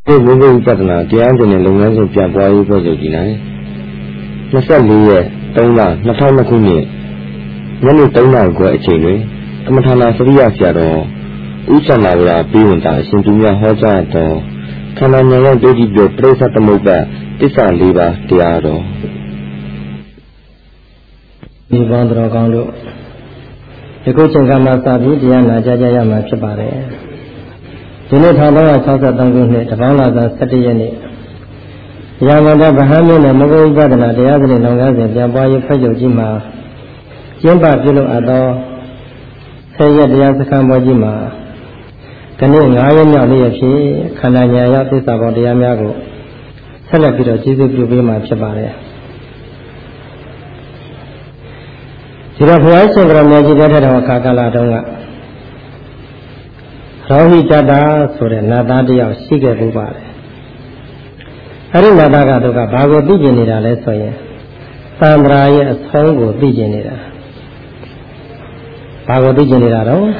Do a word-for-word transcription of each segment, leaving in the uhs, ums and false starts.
ဘုရားဥပဒနာတရားကျင့်တဲ့လုပ်ငန်းစဉ်ပြန်ပွားရေးဖွဲ့ချုပ်ကြီးနိုင်နှစ်ဆက်လေးရက်သုံးလနှစ်ထောင်နှစ်ခုနှစ်ညနေသုံးနာရီခွဲအချိန်တွင်သမထနာစရိယဆရာတော်ဦးချမ်းသာဝရပေးဝင်တာအရှင်သူများဟောကြားတော်ခန္ဓာဉာဏ်ရောက်ဒုတိယပြိဋ္ဌသမုပ္ပါတစ္ဆာလေးပါးတရားတော်ဒီဘောင်းတော်ကောင်းလို့ဒီကုချိန်ကမှစပြီးတရားနာကြကြရမှာဖြစ်ပါတယ်ဒီနေ့၁၉၆၃ခုနှစ်တပေါင်းလာသာ၁၁ရက်နေ့ရာမန္တဗဟန်းမြို့နယ်မဂ္ဂဝိပဿနာတရားစရိလုပ်ငန်းစဉ်ပြန်ပွားရေးဖွဲ့ချုပ်ကြီးမှာကျင်းပပြုလုပ်အပ်သောဆယ်ရက်တရားစခန်းပွဲကြီးမှာဒီနေ့၅ရက်မြောက်နေ့အဖြစ်ခန္ဓာဉာဏ်ရောက်သစ္စာပေါ်တရားများကိုဆက်လက်ပြီးတော့ကျေးဇူးပြုပေးမှာဖြစ်ပါတယ်ဒီတော့ဘုရားရှင်ကတော်မြတ်ကြီးတဲ့တော်အခါကာလတုန်းကရောဟိတတာဆိုတဲ့နတ်သားတယောက်ရှိခဲ့ပူပါတယ်အဲဒီနတ်သားကတော့ကဘာကိုသိကျင်နေတာလဲဆိုရင်သံဃာရဲ့အဆုံးကိုသိကျင်နေတာဘာကိုသိကျင်နေတာတော့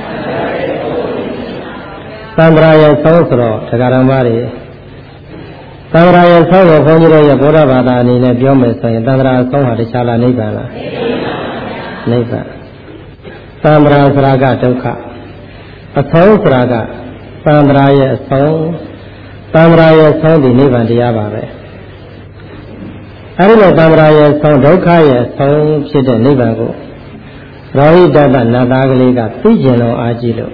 သံဃာရဲ့ဆုံးဆိုတော့တရားတော်မှာတွေသံဃာရဲ့ဆုံးကိုဘုန်းကြီးတို့ရဲ့ဘုရားဘာသာအနေနဲ့ပြောမယ်ဆိုရင်သံဃာအဆုံးဟာတခြားလားနိဗ္ဗာန်လားနိဗ္ဗာန်သံဃာဆိုတာကဒုက္ခအဆုံးဆိုတာကသံဃာရဲ့အဆုံးသံဃာရဲ့ဆုံးဒီနိဗ္ဗာန်တရားပါပဲအဲဒီလိုသံဃာရဲ့ဆုံးဒုက္ခရဲ့ဆုံးဖြစ်တဲ့နိဗ္ဗာန်ကိုရောဟိတတနတ်သားကလေးကသိကျင်လို့အားကြီးလို့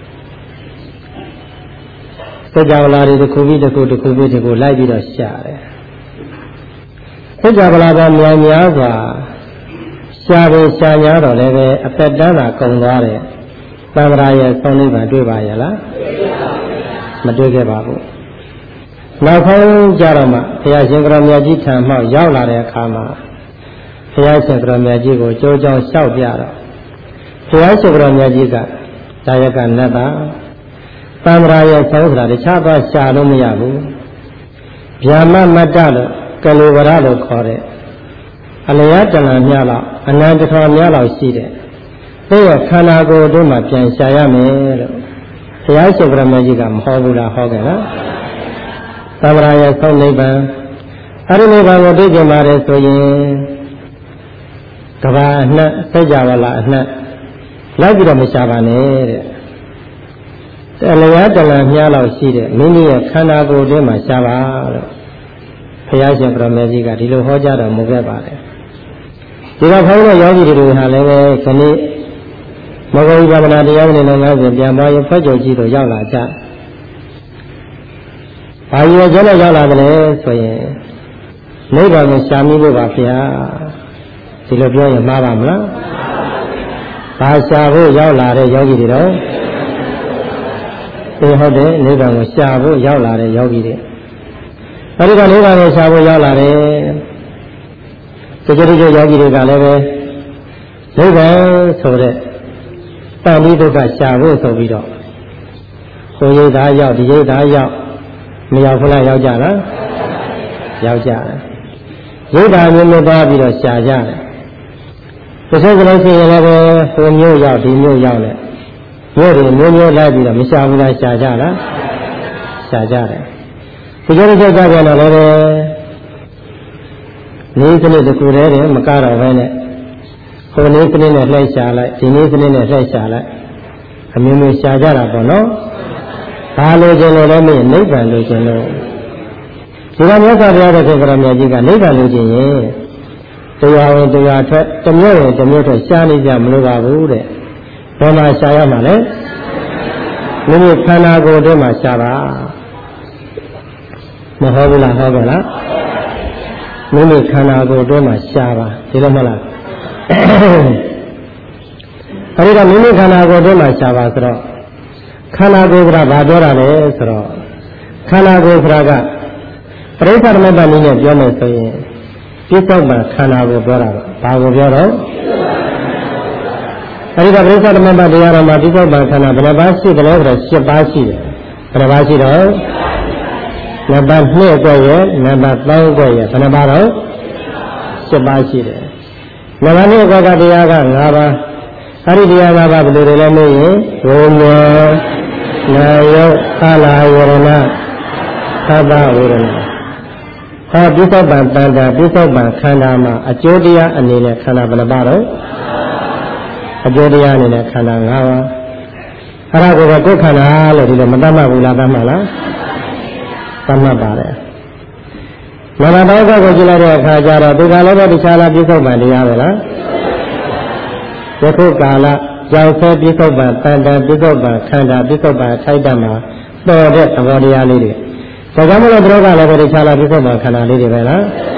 စကြဝဠာတွေတစ်ခုပြီးတစ်ခုတစ်ခုပြီးတစ်ခုလိုက်ပြီးတော့ရှာတယ်စကြဝဠာကမြောင်များစွာရှားတယ်ရှားများတော့လည်းပဲအသက်တန်းတာကုန်သွားတယ်သံဃာရဲ့ဆုံးနိဗ္ဗာန်တွေ့ပါရဲ့လားမတွေ့ခဲ့ပါဘူးနောက်ဆုံးကြတော့မှဘုရားရှင်ကတော်မြတ်ကြီးထံမှရောက်လာတဲ့အခါမှာဘုရားရှင်ကတော်မြတ်ကြီးကိုကြိုးကြောင်းလျှောက်ပြတော့ဘုရားရှင်ကတော်မြတ်ကြီးကဒါယကနတ်တာသံဃာရဲ့ဆုံးဆိုတာတခြားသွားရှာလို့မရဘူးဗျာမမတ္တလို့ကလေဝရလို့ခေါ်တဲ့အလျာတဏ္ဍာမြလောက်အနန္တထောမြလောက်ရှိတဲ့ဒီရခန္ဓာကိုယ်တို့မှာပြန်ရှာရမယ်လို့ဘုရားရှင်ကတော်မြတ်ကြီးကမဟောဘူးလားဟောခဲ့လားသံဃာရဲ့ဆုံးနိဗ္ဗာန်အဲဒီနိဗ္ဗာန်ကိုသိကြပါတယ်ဆိုရင်ကဘာအနှံ့စကြဝဠာအနှံ့လိုက်ပြီးတော့မရှာပါနဲ့တဲ့အလျာတလံမြားလောက်ရှိတဲ့မိမိရဲ့ခန္ဓာကိုယ်တွင်းမှာရှာပါလို့ဘုရားရှင်ကတော်မြတ်ကြီးကဒီလိုဟောကြားတော်မူခဲ့ပါတယ်ဒီတော့ခေါင်းတော်ယောဂီတွေဟာလည်းပဲခဏမဂ္ဂဝိပဿနာတရားနဲ့လုပ်ငန်းစဉ်ပြန်ပွားရေးဖွဲ့ချုပ်ကြီးတို့ရောက်လာကြဘာရည်ကျနဲ့ရောက်လာတယ်လဲဆိုရင်နိဗ္ဗာန်ကိုရှာမိလို့ပါဗျာဒီလိုပြောရင်မှားပါမလားဘာရှာဖို့ရောက်လာတဲ့ယောဂီတွေတော့ဒီဟုတ်တယ်နိဗ္ဗာန်ကိုရှာဖို့ရောက်လာတဲ့ယောဂီတွေအဲဒီကနိဗ္ဗာန်ကိုရှာဖို့ရောက်လာတယ်ဒီကြိုဒီကြိုယောဂီတွေကလည်းပဲနိဗ္ဗာန်ဆိုတဲ့တန်ပြီးဒုက္ခရှာဖို့ဆိုပြီးတော့ဟိုရိတ်သားရောက်ဒီရိတ်သားရောက်မရောက်ခလားရောက်ကြလားရောက်ကြတယ်ရိတ်သားမျိုးမျိုးသွားပြီးတော့ရှာကြတယ်တစ်ဆက်ကလေးရှိရင်လည်းဟိုမျိုးရောက်ဒီမျိုးရောက်တယ်မျိုးတွေမျိုးမျိုးလိုက်ပြီးတော့မရှာဘူးလားရှာကြလားရှာကြတယ်ဒီကြိုဒီကြိုကြပြန်တော့လည်းနေစနစ်တစ်ခုတည်းတည်းမကတော့ပဲနဲ့ဟိုနေ့စနစ်နဲ့လှည့်ရှာလိုက်ဒီနေ့စနစ်နဲ့လှည့်ရှာလိုက်အမျိုးမျိုးရှာကြတာပေါ့နော်ဘာလို့ကျင်လို့လဲမင်းနိဗ္ဗာန်လို့ကျင်လို့ဒီကမြတ်စွာဘုရားတဲ့ခေတ်ကရမြတ်ကြီးကနိဗ္ဗာန်လို့ကျင်ရင်တရားဝင်တရားထွက်တမျိုးဝင်တမျိုးထွက်ရှားနေကြမလို့ပါဘူးတဲ့ဘယ်မှာရှားရမှာလဲမိမိခန္ဓာကိုယ်ထဲမှာရှားပါမဟုတ်ဘူးလားဟုတ်ကဲ့လားမိမိခန္ဓာကိုယ်ထဲမှာရှားပါဒီလိုမဟုတ်လားအဲဒီတော့မိမိခန္ဓာကိုယ်ထဲမှာရှားပါဆိုတော့ခန္ဓာကိုယ်ကဘာပြောတာလဲဆိုတော့ခန္ဓာကိုယ်ဆိုတာကပရိစ္ဆေသမတ္တနည်းနဲ့ပြောမယ်ဆိုရင်ပြစ္ဆုတ်ပံခန္ဓာကိုပြောတာဘာကိုပြောတော့အဲဒီကပရိစ္ဆေသမတ္တတရားတော်မှာပြစ္ဆုတ်ပံခန္ဓာဘယ်နှပါးရှိတယ်လဲဆိုတော့၈ပါးရှိတယ်ဘယ်နှပါးရှိတော့နံပါတ်၂ကွက်ရဲ့နံပါတ်၃ကွက်ရဲ့ဘယ်နှပါးတော့၈ပါးရှိတယ်နံပါတ်၂ကွက်ကတရားက၅ပါးအဲဒီတရား၅ပါးဘယ်လိုတွေလဲမေးရင်ဝိညာဉ်နာယုတ်ခလာယရဏသဗ္ဗဝေဒနာဟောပိဿဗံတန်တာပိဿဗံခန္ဓာမှာအကျိုးတရားအနေနဲ့ခန္ဓာဘယ်နှပါတော့အကျိုးတရားအနေနဲ့ခန္ဓာ၅ပါးအဲ့ဒါကိုကိုယ်ခန္ဓာလို့ဒီလိုမတတ်မှဘူးလားတတ်မှလားတတ်မှပါတယ်နာမတောကိုကြည့်လိုက်တဲ့အခါကျတော့ဒီကလည်းပဲတခြားလားပိဿဗံတရားပဲလားယခုကာလကြောင့်ဆဲပိဿဗံတန်တာပိဿဗံခန္ဓာပိဿဗံထိုက်တတ်မှာပေါ်တဲ့သဘောတရားလေးတွေဒါကြောင့်မလို့တို့ကလည်းပဲတခြားလားပိဿဗံခန္ဓာလေးတွေပဲလား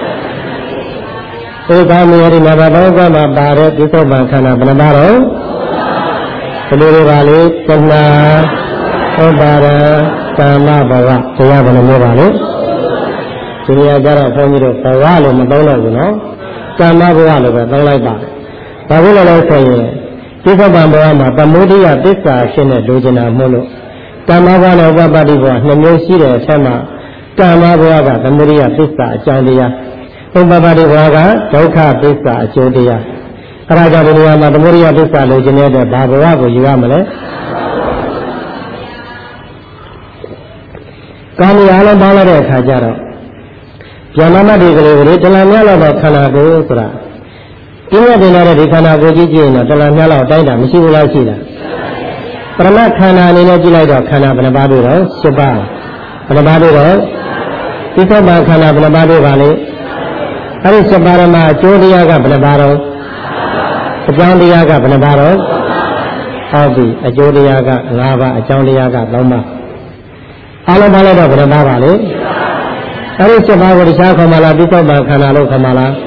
ဒီကမြေရီနာမတောကမှာပါတဲ့ပိဿဗံခန္ဓာဘယ်နှပါတော့ဘယ်လိုတွေပါလဲသနာဥပါဒကာမဘဝတရားဘယ်လိုမျိုးပါလဲဒီနေရာကျတော့ဘုန်းကြီးတို့ဘဝလို့မသုံးတော့ဘူးနော်ကာမဘဝလို့ပဲသုံးလိုက်ပါတယ်ဘာဖြစ်လို့လဲဆိုရင်ပိဿဗံဘဝမှာသမုဒိယသစ္စာဖြစ်နေလိုချင်တာမို့လို့ကာမဘဝနဲ့ဥပပတ္တိဘဝနှစ်မျိုးရှိတဲ့အထက်မှာကာမဘဝကသမုဒိယသစ္စာအကြောင်းတရားဥပပတ္တိဘဝကဒုက္ခသစ္စာအကျိုးတရားအဲဒါကြောင့်ဒီနေရာမှာသမုဒိယသစ္စာလိုချင်တဲ့အတွက်ဘာဘဝကိုယူရမလဲကာမရာလုံးပေါင်းလိုက်တဲ့အခါကျတော့ဉာဏ်မတ္တိကလေးကိုတလန်များလောက်တော့ခန္ဓာကိုယ်ဆိုတာပြည့်တင်လာတဲ့ဒီခန္ဓာကိုယ်ကြီးကြည့်ရင်တော့တလန်များလောက်အတိုင်းတာမရှိဘူးလားရှိလားပရမတ်ခန္ဓာအနေနဲ့ကြည့်လိုက်တော့ခန္ဓာဘယ်နှပါးတွေ့တော့၈ပါးဘယ်နှပါးတွေ့တော့ပိဿဗံခန္ဓာဘယ်နှပါးတွေ့ပါလဲအဲဒီ၈ပါးမှာအကျိုးတရားကဘယ်နှပါးတော့အကြောင်းတရားကဘယ်နှပါးတော့ဟောပြီအကျိုးတရားက၅ပါးအကြောင်းတရားက၃ပါးအားလုံးပါလိုက်တော့ဘယ်နှပါးပါလဲအဲဒီ၈ပါးကိုတခြားခေါ်မှလားပိဿဗံခန္ဓာလို့ခေါ်မှလား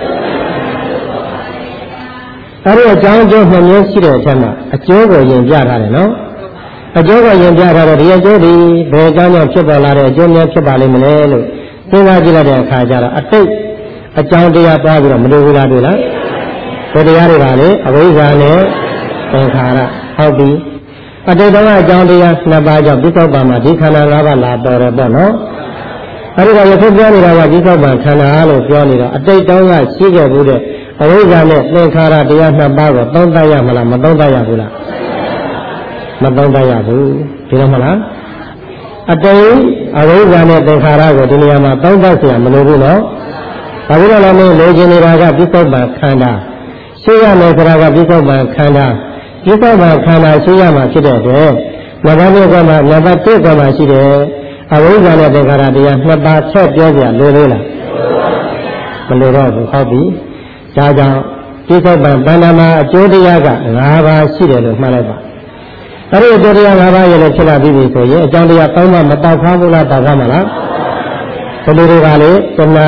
အဲဒီအကြောင်းအကျိုးနှစ်မျိုးရှိတဲ့အချက်မှာအကျိုးကိုယင်ပြထားတယ်နော်အကျိုးကိုယင်ပြထားတော့ဒီအကျိုးဒီဘယ်အကြောင်းကြောင့်ဖြစ်ပေါ်လာတဲ့အကျိုးများဖြစ်ပါလိမ့်မလဲလို့စဉ်းစားကြည့်လိုက်တဲ့အခါကျတော့အတိတ်အကြောင်းတရားသွားပြီးတော့မလို့ဘူးလားတွေ့လားဒီတရားတွေပါလေအဝိဇ္ဇာနဲ့သင်္ခါရဟုတ်ပြီအတိတ်ကအကြောင်းတရားနှစ်ပါးကြောင့်ပိဿဗံမှာဒီခန္ဓာ၅ပါးလာပေါ်တယ်ပေါ့နော်အဲဒီတော့ယခုပြောနေတာကပိဿဗံခန္ဓာလို့ပြောနေတော့အတိတ်တောင်းကရှိခဲ့ဘူးတဲ့အဝိဇ္ဇာနဲ့သင်္ခါရတရားနှစ်ပါးကိုသုံးသပ်ရမလားမသုံးသပ်ရဘူးလားမသုံးသပ်ရဘူးဒီလိုမလားအတိတ်အဝိဇ္ဇာနဲ့သင်္ခါရကိုဒီနေရာမှာသုံးသပ်เสียမလိုဘူးနော်ဘာဖြစ်လို့လဲမင်းလိုချင်နေတာကပိဿဗံခန္ဓာရှိရမယ်ဆိုတာကပိဿဗံခန္ဓာပိဿဗံခန္ဓာရှိရမှာဖြစ်တဲ့အတွက်နံပါတ်၁ကမှနံပါတ်၁ကမှရှိတယ်အဝိဇ္ဇာနဲ့သင်္ခါရတရားနှစ်ပါးဆက်ပြောကြလိုသေးလားမလိုတော့ဘူးဟုတ်ပြီဒါကြောင့်ပိဿဗံဗန္ဓမာအကျိုးတရားက၅ပါးရှိတယ်လို့မှတ်လိုက်ပါအဲ့ဒီအကျိုးတရား၅ပါးရဲ့လည်းဖြစ်လာပြီဆိုရင်အကြောင်းတရား၃ပါးမတောက်ခါဘူးလားတောက်ခါမလားဘယ်လိုတွေကလေတဏှာ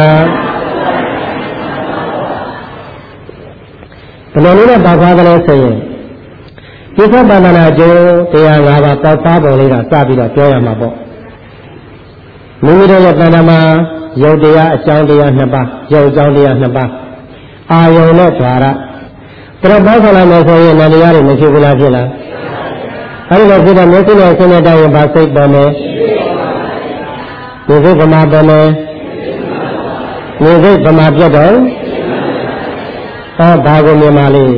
ဘယ်လိုလဲတောက်ခါတယ်ဆိုရင်ပိဿဗန္ဓနာအကျိုးတရား၅ပါးတောက်ခါပုံလေးကစပြီးတော့ပြောရမှာပေါ့မိမိတို့ရဲ့တဏှာမှာယုတ်တရားအကြောင်းတရားနှစ်ပါးယုတ်အကြောင်းတရားနှစ်ပါးအာယုံနဲ့ဓာရပြတ်ပေါင်းလာမယ်ဆိုရင်နာတရားတွေမရှိဘူးလားဖြစ်လားအဲဒီလိုဖြစ်တဲ့မျက်စိနဲ့ဆင်းတဲ့ရင်ဘာစိတ်ပေါ်မယ်ဒီစိတ်ဗမာပေါ်မယ်ဒီစိတ်ဗမာပြတ်တော့ဟောဘာကိုမြင်ပါလိမ့်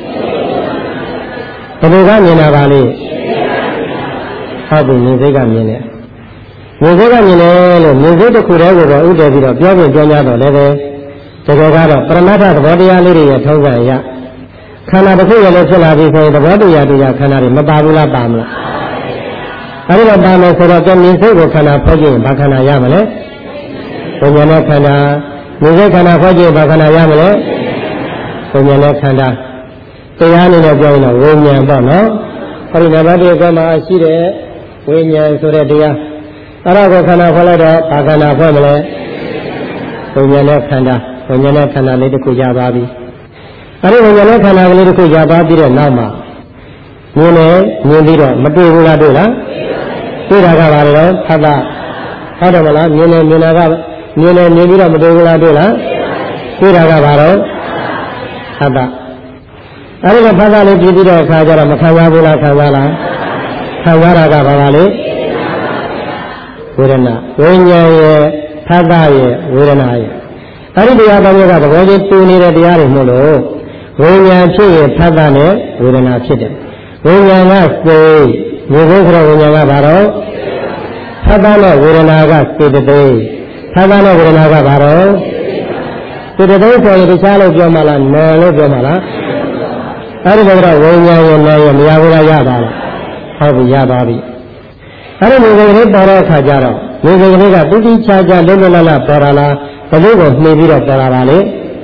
ဘယ်လိုကမြင်တာပါလိမ့်ဟုတ်ပြီမြင်စိတ်ကမြင်တယ်မြင်စိတ်ကမြင်တယ်လို့မြင်စိတ်တစ်ခုတည်းကိုတော့ဥတည်ပြီးတော့ပြောပြပြောကြတော့လည်းပဲတကယ်ကတော့ပရမတ္ထသဘောတရားလေးတွေရဲ့ထုံးစံရခန္ဓာတစ်ခုရဲ့လည်းဖြစ်လာပြီဆိုရင်သဘောတရားတရားခန္ဓာတွေမပါဘူးလားပါမလားအဲဒီတော့ပါမယ်ဆိုတော့မြင်စိတ်ကိုခန္ဓာဖွဲ့ကြည့်ရင်ဘာခန္ဓာရမလဲဝိညာဉ်နဲ့ခန္ဓာမြင်စိတ်ခန္ဓာဖွဲ့ကြည့်ရင်ဘာခန္ဓာရမလဲဝိညာဉ်နဲ့ခန္ဓာတရားအနေနဲ့ပြောရင်တော့ဝိညာဉ်ပေါ့နော်အဲဒီနံပါတ်တစ်ကမှရှိတဲ့ဝိညာဉ်ဆိုတဲ့တရားအဲ့ဒါကိုခန္ဓာဖွဲ့လိုက်တော့ဘာခန္ဓာဖွဲ့မလဲဝိညာဉ်နဲ့ခန္ဓာဝိညာဉ်နဲ့ခန္ဓာလေးတစ်ခုရပါပြီအဲဒီဝိညာဉ်နဲ့ခန္ဓာကလေးတစ်ခုရပါပြီးတဲ့နောက်မှာမြင်နေမြင်ပြီးတော့မတွေ့ဘူးလားတွေ့လားတွေ့တာကဘာလဲသတ္တဟုတ်တယ်မလားမြင်နေမြင်တာကမြင်နေမြင်ပြီးတော့မတွေ့ဘူးလားတွေ့လားတွေ့တာကဘာတော့သတ္တအဲဒီကသတ္တလေးပြည့်ပြီးတဲ့အခါကျတော့မခံစားဘူးလားခံစားလားခံစားတာကဘာပါလဲဝေဒနာဝိညာဉ်ရဲ့သတ္တရဲ့ဝေဒနာရဲ့အဲဒီတရားတော်ကသဘောချင်းတူနေတဲ့တရားတွေမို့လို့ဝိညာဉ်ဖြစ်ရင်သတ္တနဲ့ဝေဒနာဖြစ်တယ်ဝိညာဉ်ကစိတ်ဝိဘုခရဝိညာဉ်ကဘာတော့သတ္တနဲ့ဝေဒနာကစေတသိက်သတ္တနဲ့ဝေဒနာကဘာတော့စေတသိက်ဆိုရင်တခြားလို့ပြောမှလားနာလို့ပြောမှလားအဲ့ဒီကတော့ဝိညာဉ်ရဲ့နာရဲ့မရဘူးလားရပါလားဟုတ်ပြီရပါပြီအဲ့ဒီမျိုးကလေးပေါ်တဲ့အခါကျတော့မျိုးကလေးကတိတိကျကျလွတ်လွတ်လပ်လပ်ပေါ်လာလားဘယ်လိုကိုမှီပြီးတော့ပေါ်လာပါလဲ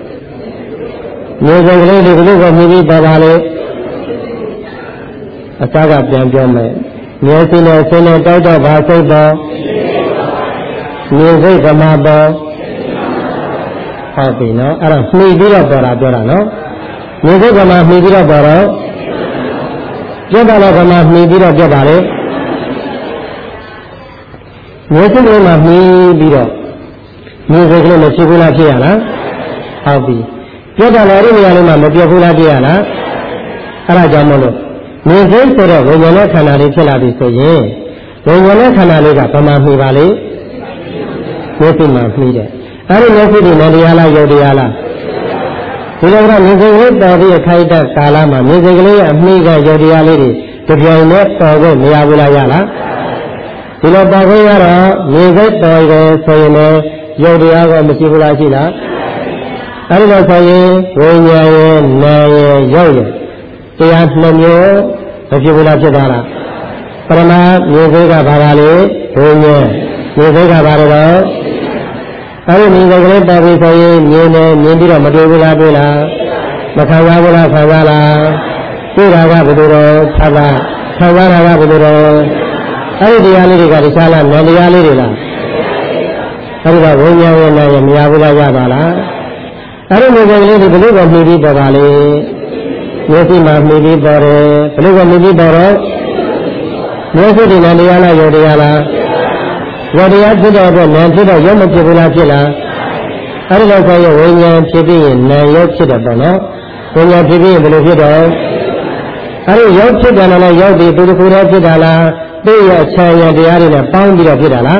မျိုးကလေးဒီဘယ်လိုကိုမှီပြီးပေါ်လာလဲအစားကပြန်ပြောမယ်မျိုးစိနဲ့ဆင်းနဲ့တောက်တော့ဘာစိတ်ပေါ်မျိုးစိတ်ကမှပေါ်ဟုတ်ပြီနော်အဲ့တော့မှီပြီးတော့ပေါ်လာပြောတာနော်မျိုးစိတ်ကမှမှီပြီးတော့ပေါ်တော့ပြတ်တယ်ကမှမှီပြီးတော့ပြတ်ပါလေမျိုးစိတ်ကမှမှီပြီးတော့မျိုးစိတ်ကလေးမဖြစ်ဘူးလားဖြစ်ရလားဟုတ်ပြီပြတ်တယ်လည်းဒီနေရာလေးမှာမပြတ်ဘူးလားဖြစ်ရလားအဲ့ဒါကြောင့်မလို့မျိုးစိတ်ဆိုတော့ဝိညာဉ်နဲ့ခန္ဓာလေးဖြစ်လာပြီဆိုရင်ဝိညာဉ်နဲ့ခန္ဓာလေးကဘာမှမှီပါလေမျိုးစိတ်မှမှီတယ်အဲ့ဒီမျိုးစိတ်ဒီနတရားလားယုတ်တရားလားဒီလိုကမျိုးစိတ်လေးပေါ်ပြီးအခိုက်အတန့်ကာလမှာမျိုးစိတ်ကလေးရဲ့အမှီကယုတ်တရားလေးတွေကြပြိုင်နဲ့ပေါ်ဖို့မရဘူးလားရလားဒီလိုပေါ်ခွင့်ရတော့မျိုးစိတ်ပေါ်တယ်ဆိုရင်လည်းယုတ်တရားကမရှိဘူးလားရှိလားအဲ့ဒီလိုဆိုရင်ဝိညာဉ်ရဲ့နာရဲ့ယုတ်ရဲ့တရားနှစ်မျိုးမဖြစ်ဘူးလားဖြစ်သွားလားပရမမျိုးစိတ်ကဘာပါလဲဝိညာဉ်မျိုးစိတ်ကဘာလဲတော့အဲ့ဒီမျိုးစိတ်ကလေးပေါ်ပြီးဆိုရင်မြင်တယ်မြင်ပြီးတော့မတွေ့ဘူးလားတွေ့လားမခံရဘူးလားခံရလားတွေ့တာကဘယ်လိုတော့သဘာခံရတာကဘယ်လိုတော့အဲ့ဒီတရားလေးတွေကတခြားလားနံတရားလေးတွေလားအဲ့ဒီကဝိညာဉ်ရဲ့နာရဲ့မရဘူးလားရပါလားအဲ့ဒီမျိုးစိတ်ကလေးတွေဘယ်လိုပဲမှီပြီးပေါ်ပါလဲမျက်စိမှာမှီပြီးပေါ်တယ်ဘယ်လိုကမှီပြီးပေါ်တော့မျက်စိဒီနံတရားလားယုတ်တရားလားယုတ်တရားဖြစ်တဲ့အတွက်နာမ်ဖြစ်တော့ရုပ်မဖြစ်ဘူးလားဖြစ်လားအဲ့ဒီတော့ဆိုရင်ဝိညာဉ်ဖြစ်ပြီးရင်နာမ်ရုပ်ဖြစ်တယ်ပေါ့နော်ဝိညာဉ်ဖြစ်ပြီးရင်ဘယ်လိုဖြစ်တော့အဲ့ဒီရုပ်ဖြစ်တယ်လည်းရုပ်ဒီသူတစ်ခုတည်းဖြစ်တာလားသိရအချမ်းရတရားတွေနဲ့ပေါင်းပြီးတော့ဖြစ်တာလား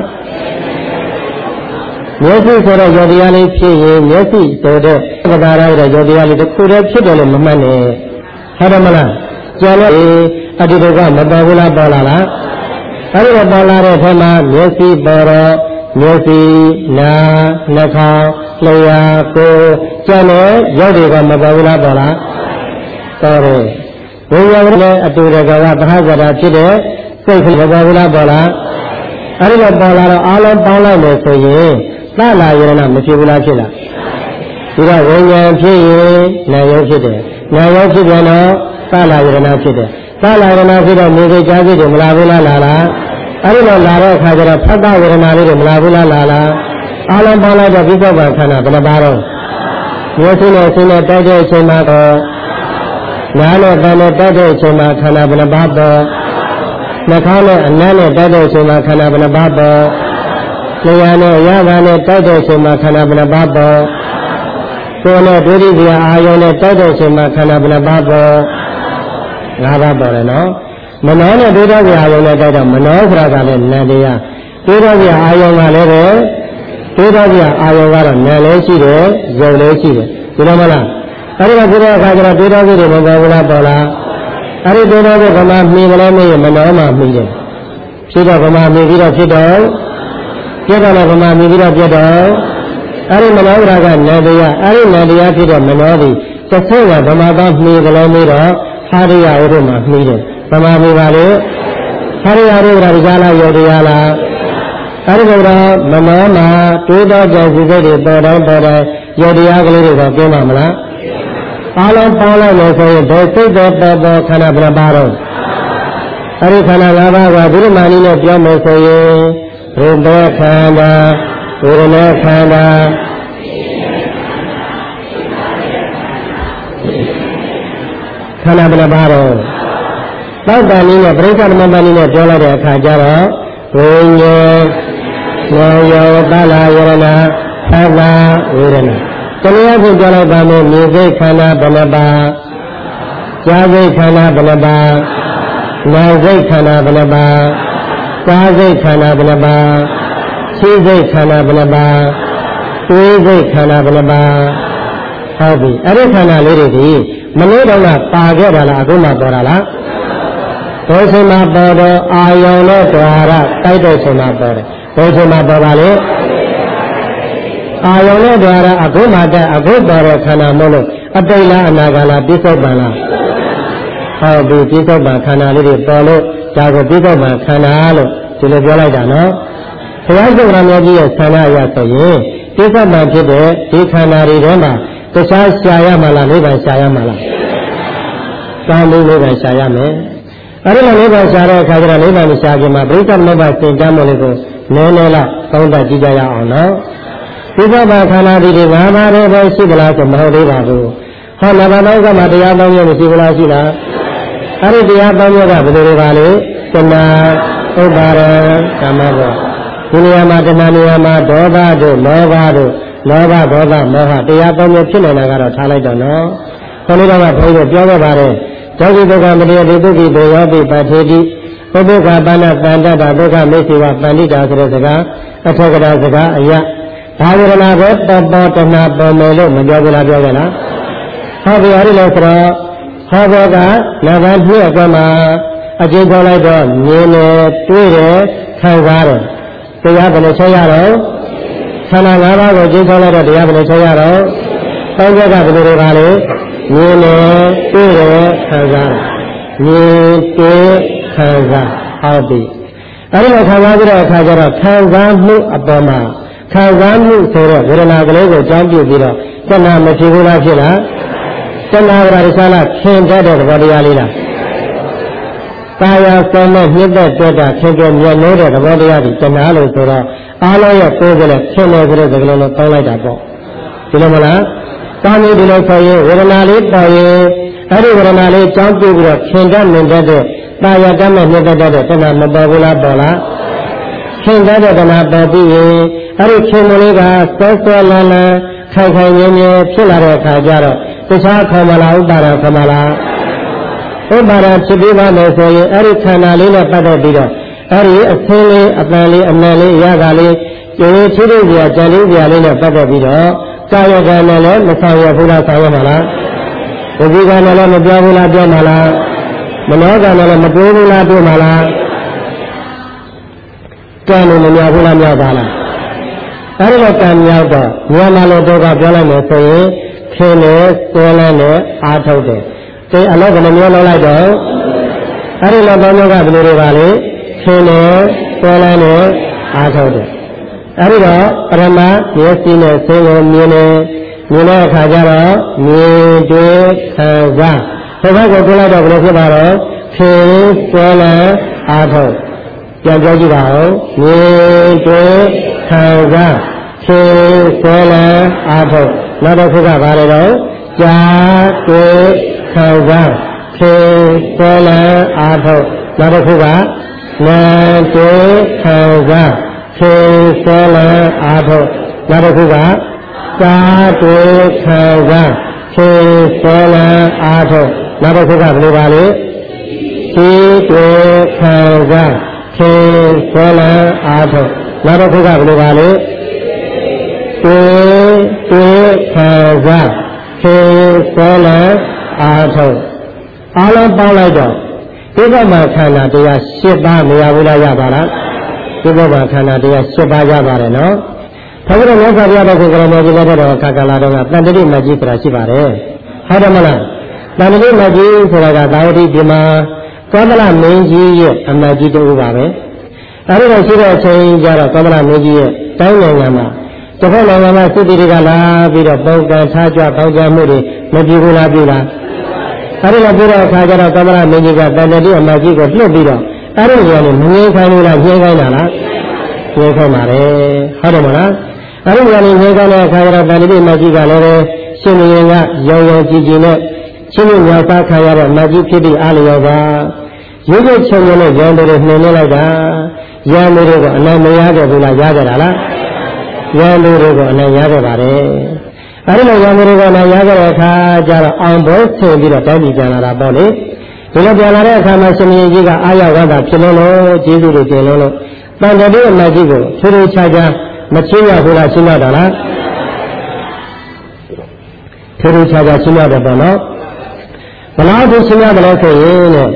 မျက်စိဆိုတော့ယုတ်တရားလေးဖြစ်ရင်မျက်စိဆိုတဲ့သက္ကာရရဲ့ယုတ်တရားလေးတစ်ခုတည်းဖြစ်တယ်လို့မမှတ်နဲ့ဟုတ်တယ်မလားကျန်တဲ့အတ္တိဒုက္ခမပေါ်ဘူးလားပေါ်လာလားအဲ့ဒီတော့ပေါ်လာတဲ့အထက်မှာမျက်စိပေါ်တော့မျက်စိနာနှာခေါင်းလျှာကိုယ်ကျန်တဲ့ရုပ်တွေကမပေါ်ဘူးလားပေါ်လားပေါ်တယ်ဝိညာဉ်လည်းအတူတကကသဟဇာဖြစ်တဲ့စိတ်ကမပေါ်ဘူးလားပေါ်လားအဲ့ဒီတော့ပေါ်လာတော့အားလုံးပေါင်းလိုက်လို့ဆိုရင်သလာယရဏမဖြစ်ဘူးလားဖြစ်လားဒီတော့ဝိညာဉ်ဖြစ်ရင်နာယုတ်ဖြစ်တယ်နာယုတ်ဖြစ်ပြန်တော့သလာယရဏဖြစ်တယ်သလာယရဏဖြစ်တော့မြေစိတ်ကြားစိတ်တွေမလာဘူးလားလာလားအဲ့ဒီတော့လာတဲ့အခါကျတော့ဖတ်တာဝေဒနာလေးတွေမလာဘူးလားလာလားအားလုံးပေါင်းလိုက်တော့ပြစ္ဆုတ်ပန်ခန္ဓာဘယ်နှပါတော့မျိုးစိနဲ့ဆင်းနဲ့တိုက်တဲ့အချိန်မှာတော့နားနဲ့တန်နဲ့တိုက်တဲ့အချိန်မှာခန္ဓာဘယ်နှပါတော့နှာခေါင်းနဲ့အနံ့နဲ့တိုက်တဲ့အချိန်မှာခန္ဓာဘယ်နှပါတော့လျှာနဲ့ရပါနဲ့တိုက်တဲ့အချိန်မှာခန္ဓာဘယ်နှပါတော့ကိုယ်နဲ့ဒုတိယအာယုန်နဲ့တိုက်တဲ့အချိန်မှာခန္ဓာဘယ်နှပါတော့ငါးပါးပေါ်တယ်နော်မနောနဲ့ဒုတိယအာယုန်နဲ့တိုက်တော့မနောဆိုတာကလည်းနံတရားဒုတိယအာယုန်ကလည်းပဲဒုတိယအာယုန်ကတော့နံလည်းရှိတယ်ယုံလည်းရှိတယ်ဒီလိုမလားအဲ့ဒီကဒီတော့အခါကျတော့ဒုတိယတွေမပေါ်ဘူးလားပေါ်လားအဲ့ဒီဒုတိယကဗမာမှီတယ်မင်းမနောမှာမှီတယ်ဖြစ်တော့ဗမာမှီပြီးတော့ဖြစ်တော့ပြတ်တော့ဗမာမြည်ပြီးတော့ပြတ်တော့အဲ့ဒီမနောရာကနန္တရားအဲ့ဒီနန္တရားဖြစ်တဲ့မနောသည်တစ်ဆက်ကဗမာသားမှီကြလို့ပြီးတော့ဟာရိယဥဒ္ဓမှာမှီတယ်ဗမာမြည်ပါလေဟာရိယဥဒ္ဓကတရားလားယောတရားလားအဲ့ဒီကတော့မနောမှာတွေးတော့ကြံစီစိတ်တွေပေါ်တိုင်းပေါ်တိုင်းယောတရားကလေးတွေကကျင်းပါမလားအားလုံးပေါင်းလိုက်လို့ဆိုရင်ဘယ်စိတ်တော်ပေါ်ပေါ်ခန္ဓာဘယ်နှပါတော့အဲ့ဒီခန္ဓာ၅ပါးကဘုရမဏီနဲ့ပြောမယ်ဆိုရင်ရူပခန္ဓာဝေဒနာခန္ဓာခန္ဓာဘယ်နှပါတော့တောက်တန်နည်းနဲ့ပရိစ္ဆေသမပန်နည်းနဲ့ပြောလိုက်တဲ့အခါကျတော့ဝိညာဉ်နာယောသလာယရဏသဗ္ဗဝေဒနာတရားဖြင့်ပြောလိုက်ပါမယ်မြေစိတ်ခန္ဓာဘယ်နှပါကြားစိတ်ခန္ဓာဘယ်နှပါနာစိတ်ခန္ဓာဘယ်နှပါကာစိတ်ခန္ဓာဘယ်နှပါသိစိတ်ခန္ဓာဘယ်နှပါတွေးစိတ်ခန္ဓာဘယ်နှပါဟုတ်ပြီအဲ့ဒီခန္ဓာလေးတွေဒီမလို့တော့ကပါခဲ့တာလားအခုမှပေါ်တာလားဘုရားမှာပေါ်တော့အာယုံနဲ့ဓာရတိုက်တဲ့ချိန်မှာပေါ်တယ်ဘုရားမှာပေါ်ပါလေအာယုံနဲ့ဓာရအခုမှတက်အခုပေါ်တဲ့ခန္ဓာမို့လို့အတိတ်လားအနာဂတ်လားပြစ္ဆုတ်ပံလားဟုတ်ပြီပြစ္ဆုတ်ပံခန္ဓာလေးတွေပေါ်လို့ဒါကိုပြစ္ဆုတ်ပံခန္ဓာလို့ဒီလိုပြောလိုက်တာနော်ဘုရားရှင်ရမေကြီးရဲ့ဆန္ဒအရဆိုရင်ပြစ္ဆုတ်ပံဖြစ်တဲ့ဒီခန္ဓာတွေထဲမှာတခြားရှာရမှာလားနိဗ္ဗာန်ရှာရမှာလားကောင်းပြီနိဗ္ဗာန်ရှာရမယ်အဲ့ဒီလိုနိဗ္ဗာန်ရှာတဲ့အခါကျတော့နိဗ္ဗာန်ရှာခြင်းမှာပရိစ္ဆေနိဗ္ဗာန်သင်ကြားမှုလေးကိုနည်းနည်းလောက်သုံးသပ်ကြည့်ကြရအောင်နော်ဒီဘက်ခန္ဓာဒီတွေငါးပါးပဲရှိသလားဆိုမဟုတ်သေးပါဘူးဟောနဘာသောကမှာတရားပေါင်းရမရှိဘူးလားရှိလားအဲ့ဒီတရားပေါင်းရကဘယ်လိုတွေပါလဲသနာဥပါရကာမဘောဒီနေရာမှာတဏှာနေရာမှာဒေါသတို့လောဘတို့လောဘဒေါသမောဟတရားပေါင်းရဖြစ်နေတာကတော့ထားလိုက်တော့နော်ခေါင်းလေးကဘုန်းကြီးတို့ပြောခဲ့ပါတယ်သောတိဒုက္ခမတရားဒုက္ခိတေယောပိပါထေတိဥပုက္ခပါဏတန္တတာဒုက္ခမေစီဝပန္တိတာဆိုတဲ့စကားအထက်ကရာစကားအရာဘာဝရဏကိုပေါ်ပေါ်တဏှာပေါ်မယ်လို့မပြောဘူးလားပြောကြလားဟောပြီအဲ့ဒီလို့ဆိုတော့ဟောဘောကနဗန်ပြည့်အကွမှာအကျဉ်းပြောလိုက်တော့မြင်နေတွေးတယ်ခံစားတယ်တရားဘယ်လိုချက်ရတော့ခန္ဓာ၅ပါးကိုကျဉ်းပြောလိုက်တော့တရားဘယ်လိုချက်ရတော့တောင်းကြကဘယ်လိုတွေပါလဲမြင်နေတွေ့တယ်ခံစားမြင်တွေ့ခံစားဟုတ်ပြီအဲဒီလိုခံစားပြီးတော့အခါကျတော့ခံစားမှုအပေါ်မှာခံစားမှုဆိုတော့ဝေဒနာကလေးကိုကြောင်းပြပြီးတော့တဏှာမဖြစ်ဘူးလားဖြစ်လားတဏှာကရသလားခင်တတ်တဲ့သဘောတရားလေးလားကာယဆုံးတဲ့မြစ်တဲ့တွေ့တာခင်ပြမြတ်လို့တဲ့သဘောတရားဒီတဏှာလို့ဆိုတော့အားလုံးရဲ့ကိုယ်ကလေးခင်တယ်ဆိုတဲ့စကားလုံးကိုပေါင်းလိုက်တာပေါ့ဒီလိုမလားကာမီဒီလိုဆိုရင်ဝေဒနာလေးပေါ်ရင်အဲ့ဒီဝေဒနာလေးကြောင်းပြပြီးတော့ခင်တတ်နေတတ်တဲ့တာယာတတ်မဲ့မြတ်တတ်တဲ့တဏှာမပေါ်ဘူးလားပေါ်လားခင်တတ်တဲ့တဏှာပေါ်ပြီးရင်အဲ့ဒီခင်မလေးကစောစောလန်းလန်းခိုင်ခိုင်မြဲမြဲဖြစ်လာတဲ့အခါကျတော့တခြားခေါ်မလားဥပါဒခေါ်မလားဥပါဒဖြစ်ပြီးပါမယ်ဆိုရင်အဲ့ဒီခန္ဓာလေးနဲ့ပတ်သက်ပြီးတော့အဲ့ဒီအသင်းလေးအပန်လေးအနံလေးအရာကလေးကျေချီးတဲ့ကြာကြံလေးကြာလေးနဲ့ပတ်သက်ပြီးတော့ကာယကံနဲ့လည်းမဆောင်ရဘူးလားဆောင်ရမှာလားဝိဇ္ဇာနဲ့လည်းမပြောဘူးလားပြောမှာလားမနောကံနဲ့လည်းမတွေးဘူးလားတွေးမှာလားကံနဲ့မမြောက်ဘူးလားမြောက်ပါလားအဲ့ဒီလိုကံမြောက်တော့မြန်မာလိုတော့ကပြောလိုက်မယ်ဆိုရင်ခင်းနဲ့စွဲလန်းနဲ့အားထုတ်တယ်ဒီအလောကလည်းမျိုးလောက်လိုက်တော့အဲ့ဒီလိုတော့မျိုးကဘယ်လိုတွေပါလဲခင်းနဲ့စွဲလန်းနဲ့အားထုတ်တယ်အဲ့ဒီတော့ပရမမျက်စိနဲ့ဆင်းကိုမြင်နေမြင်တဲ့အခါကျတော့မြင်တွေ့ခံစားဒီဘက်ကိုကြည့်လိုက်တော့ဘယ်လိုဖြစ်ပါတော့ခင်းစွဲလန်းအားထုတ်ပြန်ပြောကြည့်ပါဦးမြင်တွေ့ခံစားခင်းစွဲလန်းအားထုတ်နောက်တစ်ခုကဘာလဲတော့ကြားတွေ့ခံစားခင်းစွဲလန်းအားထုတ်နောက်တစ်ခုကနားတွေ့ခံစားခေစေလအားထုတ်နောက်တစ်ခုကသာတွေ့ခံစားခေစေလအားထုတ်နောက်တစ်ခုကဘယ်လိုပါလဲခေတွေ့ခံစားခေစေလအားထုတ်နောက်တစ်ခုကဘယ်လိုပါလဲတွေ့တွေ့ခံစားခေစေလအားထုတ်အားလုံးပေါင်းလိုက်တော့ဒီကမှာခန္ဓာတရား၈ပါးမရဘူးလားရပါလားဒီဘဝခန္ဓာတရား၈ပါးရပါတယ်နော်။ဒါကြတော့မြတ်စွာဘုရားတော်ကိုကရမေကြီးလက်တော်ခါကာလာတော်ကတန်တတိမကြီးဆိုတာရှိပါတယ်။ဟုတ်တယ်မလား။တန်တတိမကြီးဆိုတာကသာဝတိဒီမှာကောသလမင်းကြီးရဲ့အမကြီးတူပါပဲ။အဲဒီတော့ရှိတဲ့အချိန်ကျတော့ကောသလမင်းကြီးရဲ့တိုင်းနိုင်ငံမှာတစ်ခါနိုင်ငံမှာစစ်တီတွေကလာပြီးတော့ပုံကံထားကြပေါင်းကြမှုတွေမကြည့်ဘူးလားပြုလား။အဲဒီလိုပြုတဲ့အခါကျတော့ကောသလမင်းကြီးကတန်တတိအမကြီးကိုလွှတ်ပြီးတော့အဲ့ဒီကနေမငြင်းခိုင်းလို့လားငြင်းခိုင်းတာလားငြင်းခိုင်းပါတယ်ဟုတ်တယ်မလားအဲ့ဒီကနေငြင်းခိုင်းတဲ့အခါကျတော့ဗန္ဓိမကြီးကလည်းရှင်မင်းကရောင်ရောင်ကြည်ကြည်နဲ့ချင်းချင်းမြောက်သားခံရတဲ့မကြီးဖြစ်ပြီးအားလျော်ပါရုပ်ရုပ်ချုံချုံနဲ့ရံတွေနှင်နေလိုက်တာရံတွေကအနိုင်မရခဲ့ဘူးလားရခဲ့တာလားရံတွေကအနိုင်ရခဲ့ပါတယ်အဲ့ဒီလိုရံတွေကအနိုင်ရခဲ့တဲ့အခါကျတော့အောင်ဘုဆင်ပြီးတော့တိုင်းပြည်ပြန်လာတာပေါ့လေဒီလိုပြန်လာတဲ့အခါမှာရှင်မင်းကြီးကအာရဝါဒဖြစ်လို့လို့ကျေးဇူးတွေတင်လို့လို့တန်တတိအမကြီးကိုထူးထူးခြားခြားမချင်းရဘူးလားရှင်းရတာလားထူးထူးခြားခြားရှင်းရတယ်ပေါ့နော်ဘလားကိုရှင်းရတယ်လို့ဆိုရင်တဲ့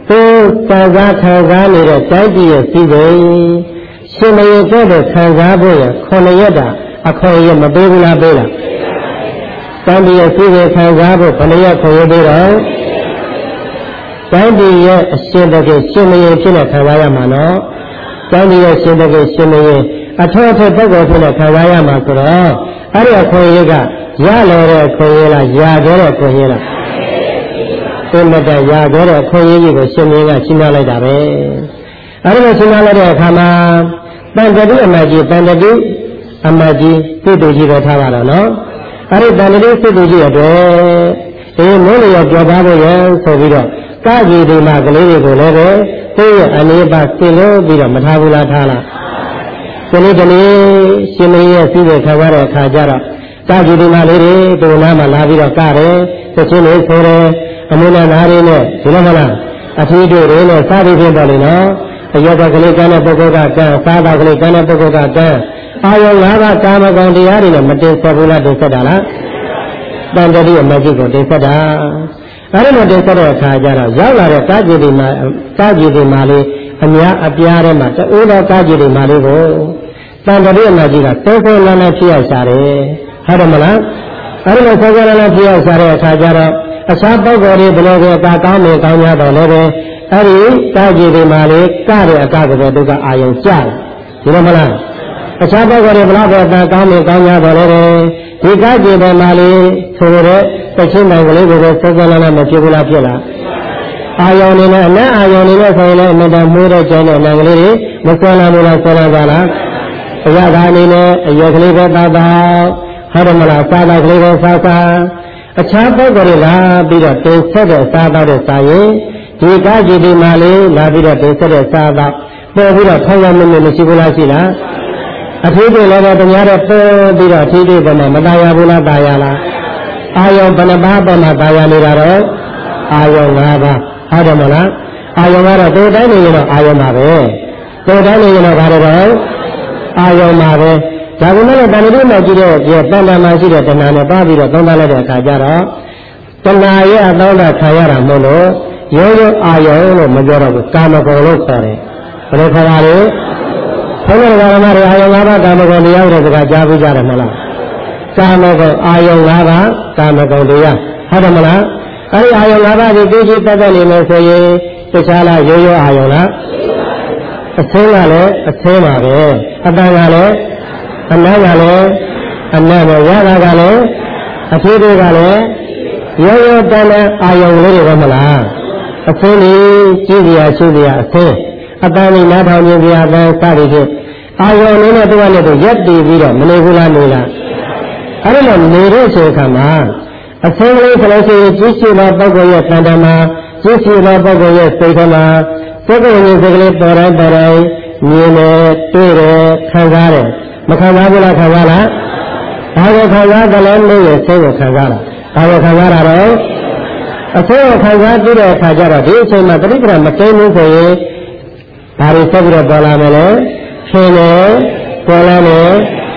သူခံစားခံစားနေတဲ့တိုက်ပြည်ရဲ့စီးစိမ်ရှင်မရေတဲ့ခံစားဖို့ရခုနှစ်ရက်တာအခွင့်အရေးမပေးဘူးလားပေးလားတိုက်ပြည်ရဲ့စီးစိမ်ခံစားဖို့ဘယ်နှစ်ရက်ခွင့်ရပေးတော့တိုက်ပြည်ရဲ့အရှင်တကယ်ရှင်မရေဖြစ်နေခံစားရမှာနော်တိုက်ပြည်ရဲ့ရှင်တကယ်ရှင်မရေအထောက်အထားပုဂ္ဂိုလ်ဖြစ်နေခံစားရမှာဆိုတော့အဲ့ဒီအခွင့်အရေးကရလောတဲ့အခွင့်အရေးလားရခဲ့တဲ့အခွင့်အရေးလားသိမတရခဲ့တဲ့အခွင့်အရေးကြီးကိုရှင်မင်းကရှင်းပြလိုက်တာပဲအဲ့ဒီလိုရှင်းပြလိုက်တဲ့အခါမှာတန်တတိအမကြီးတန်တတိအမကြီးစိတ်တူကြီးပဲထားပါတော့နော်အဲ့ဒီတန်တတိစိတ်တူကြီးအတွက်ဒီမိုးလျော်ကြော်ပါဖို့ရဆိုပြီးတော့ကာကြီးဒီမှာကလေးတွေကိုလည်းပဲသိရဲ့အနေပါဆင်လို့ပြီးတော့မထားဘူးလားထားလားဒီနေ့ဒီနေ့ရှင်မင်းရဲ့စီးတဲ့ခံရတဲ့အခါကျတော့ကာကြီးဒီမှာလေးတွေဒီနားမှာလာပြီးတော့ကတယ်သချင်းလေးဆိုတယ်အမွေနာနာလေးနဲ့ဒီလိုမလားအထီးတို့တွေနဲ့စားပြီးဖြစ်တော်လေနော်အယောက်ကလေးကန်းတဲ့ပုဂ္ဂိုလ်ကကန်းစားတာကလေးကန်းတဲ့ပုဂ္ဂိုလ်ကကန်းအာယုံ၅ပါးကာမဂုဏ်တရားတွေနဲ့မတင်ဆက်ဘူးလားတင်ဆက်တာလားတန်တတိအမကြီးကိုတင်ဆက်တာအဲ့ဒီလိုတင်ဆက်တဲ့အခါကျတော့ရောက်လာတဲ့ကားကြီးတွေမှာကားကြီးတွေမှာလေးအများအပြားထဲမှာတူသောကားကြီးတွေမှာလေးကိုတန်တတိအမကြီးကသုံးဆုံးလမ်းလမ်းဖြစ်ရရှာတယ်ဟုတ်တယ်မလားအဲ့ဒီလိုသုံးဆုံးလမ်းလမ်းဖြစ်ရရှာတဲ့အခါကျတော့အခြားပုဂ္ဂိုလ်တွေဘယ်လိုပဲကာကောင်းနေကောင်းကြတော့လည်းပဲအဲ့ဒီကားကြီးတွေမှာလေကတဲ့အကကပဲဒုက္ခအာယုံကြတယ်ဒီလိုမလားအခြားပုဂ္ဂိုလ်တွေဘယ်လိုပဲကာကောင်းနေကောင်းကြတော့လည်းပဲဒီကားကြီးတွေမှာလေဆိုတဲ့တချင်းတိုင်ကလေးကိုပဲစောစောလာလာမဖြစ်ဘူးလားဖြစ်လားအာယုံနေနဲ့အနက်အာယုံနေနဲ့ဆိုရင်လည်းအမြဲတမ်းမှုတဲ့ကျန်တဲ့နိုင်ငံလေးတွေမဆွဲလာဘူးလားဆွဲလာပါလားအရာသားအနေနဲ့အရွယ်ကလေးပဲတောက်တောက်ဟုတ်တယ်မလားစားတာကလေးပဲစားစားအခြားပုဂ္ဂိုလ်တွေလာပြီးတော့တင်ဆက်တဲ့စားတော့တဲ့စားရင်ဒီကားကြီးဒီမှာလေးလာပြီးတော့တင်ဆက်တဲ့စားတော့ပေါ်ပြီးတော့ထောက်ရမလို့မရှိဘူးလားရှိလားအထီးတွေလည်းတော့တရားတော့ပေါ်ပြီးတော့အထီးတွေပေါ်မှာမตายရဘူးလားตายရလားအာယုံဘယ်နှပါးပေါ်မှာตายရနေတာတော့အာယုံ၅ပါးဟုတ်တယ်မလားအာယုံကတော့တိုးတိုင်းနေရင်တော့အာယုံပါပဲတိုးတိုင်းနေရင်တော့ဘာလို့တော့အာယုံပါပဲဒါကလည်းတဏှာတွေမှာကြည့်တဲ့ပြတဏှာမှာရှိတဲ့တဏှာနဲ့ပါပြီးတော့သုံးသပ်လိုက်တဲ့အခါကျတော့တဏှာရဲ့အသောတာခံရတာမဟုတ်လို့ရိုးရိုးအာယုံလို့မပြောတော့ဘူးကာမဂုဏ်လို့ခေါ်တယ်ဘယ်လိုခေါ်ပါလဲဘုရားဓမ္မတွေအာယုံ၅ပါးကာမဂုဏ်တရားတဲ့စကားကြားပြီးကြတယ်မလားကာမဂုဏ်အာယုံ၅ပါးကာမဂုဏ်တရားဟုတ်တယ်မလားအဲဒီအာယုံ၅ပါးကိုသိသိတတ်တတ်နေမယ်ဆိုရင်တခြားလားရိုးရိုးအာယုံလားအဆင်းကလည်းအဆင်းပါပဲအတန်ကလည်းအနတ်ကလည်းအနတ်ပဲရတာကလည်းအထီးတွေကလည်းရိုးရိုးတန်တဲ့အာယုံလေးတွေပဲမလားအဆင်းကြီးကြည့်ရရှိရအဆင်းအတန်ကြီးနားထောင်ခြင်းပြအတန်စသည်ဖြင့်အာယုံလေးနဲ့တူနဲ့တူရက်တည်ပြီးတော့မနေဘူးလားနေလားအဲ့ဒါလို့နေတဲ့ချိန်ခါမှာအဆင်းကလေးဆိုလို့ရှိရင်ကြည့်ရှိတဲ့ပုဂ္ဂိုလ်ရဲ့တန်တမှာကြည့်ရှိတဲ့ပုဂ္ဂိုလ်ရဲ့စိတ်ထဲမှာစိတ်ကလေးစိတ်ကလေးပေါ်တိုင်းပေါ်တိုင်းမြင်တယ်တွေ့တယ်ခံစားတယ်မခံစားဘူးလားခံစားလားဘာကိုခံစားကြလဲလို့ရစိတ်ကိုခံစားတာဘာကိုခံစားတာတော့အစိတ်ကိုခံစားပြီးတဲ့အခါကျတော့ဒီအချိန်မှာတတိကရမသိဘူးဆိုရင်ဘာတွေဆက်ပြီးတော့ပေါ်လာမလဲရှင်တယ်ပေါ်လာတယ်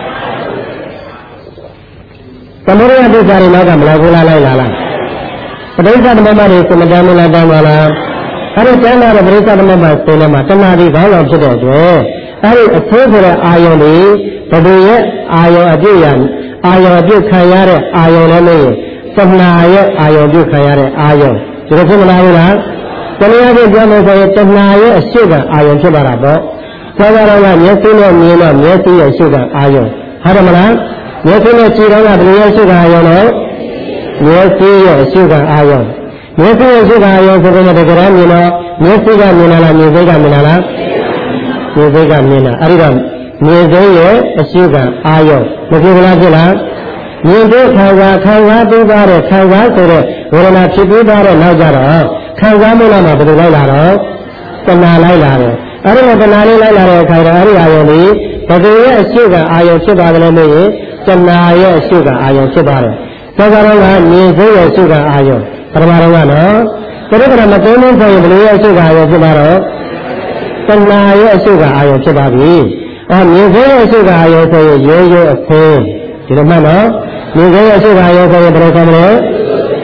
သမုဒိယဒုက္ခတွေနောက်ကမလာဘူးလားလိုက်လာလားပဋိစ္စသမမတွေစမတမ်းမလားတမ်းပါလားအဲ့ဒီတမ်းလာတဲ့ပဋိစ္စသမမဆိုတဲ့မှာတဏှာတွေခေါင်းဆောင်ဖြစ်တဲ့အတွက်အဲ့ဒီအသေးဆိုတဲ့အာယုန်တွေဘယ်သူရဲ့အာယုန်အပြည့်ရအာယုန်အပြည့်ခံရတဲ့အာယုန်လည်းမဟုတ်သဏှာရဲ့အာယုန်ပြုခံရတဲ့အာယုန်ဒီလိုဖြစ်မလားဘူးလားတဏှာကိုပြောလို့ဆိုရင်တဏှာရဲ့အရှိကအာယုန်ဖြစ်ပါတာပေါ့သောတာတော်ကမျက်စိနဲ့မြင်တော့မျက်စိရဲ့အရှိကအာယုန်ဟုတ်တယ်မလားမျက်စိနဲ့ကြည့်တော့ကဘယ်လိုရှိကအာယုံလဲမျက်စိရဲ့အရှိကအာယုံမျက်စိရဲ့ရှိကအာယုံဆိုတဲ့တကယ်တမ်းမြင်တော့မျက်စိကမြင်လာလားမြင်စိတ်ကမြင်လာလားမြင်စိတ်ကမြင်တာအဲ့ဒီတော့မြင်စိတ်ရဲ့အရှိကအာယုံမဖြစ်လားဖြစ်လားမြင်တဲ့ခံစားခံစားပြီးသားတဲ့ခံစားဆိုတဲ့ဝေဒနာဖြစ်ပြီးသားတဲ့နောက်ကြတော့ခံစားမှုလားမှာဘယ်လိုလိုက်လာတော့တဏှာလိုက်လာတယ်အဲ့ဒီတဏှာလေးလိုက်လာတဲ့အခါကျတော့အဲ့ဒီအာယုံဒီဘယ်သူရဲ့အရှိကအာယုံဖြစ်ပါကလေးလို့ရင်တဏှာရဲ့အရှိကအာယုံဖြစ်ပါတယ်သောတာတော်ကမြင်စိတ်ရဲ့အရှိကအာယုံပထမတော်ကနော်တတိကရမသိမင်းဆိုရင်ဘယ်လိုရဲ့အရှိကအာယုံဖြစ်ပါတော့တဏှာရဲ့အရှိကအာယုံဖြစ်ပါပြီအော်မြင်စိတ်ရဲ့အရှိကအာယုံဆိုရင်ရိုးရိုးအဖင်းဒီလိုမှတ်နော်မြင်စိတ်ရဲ့အရှိကအာယုံဆိုရင်ဘယ်လိုခေါ်မလဲတ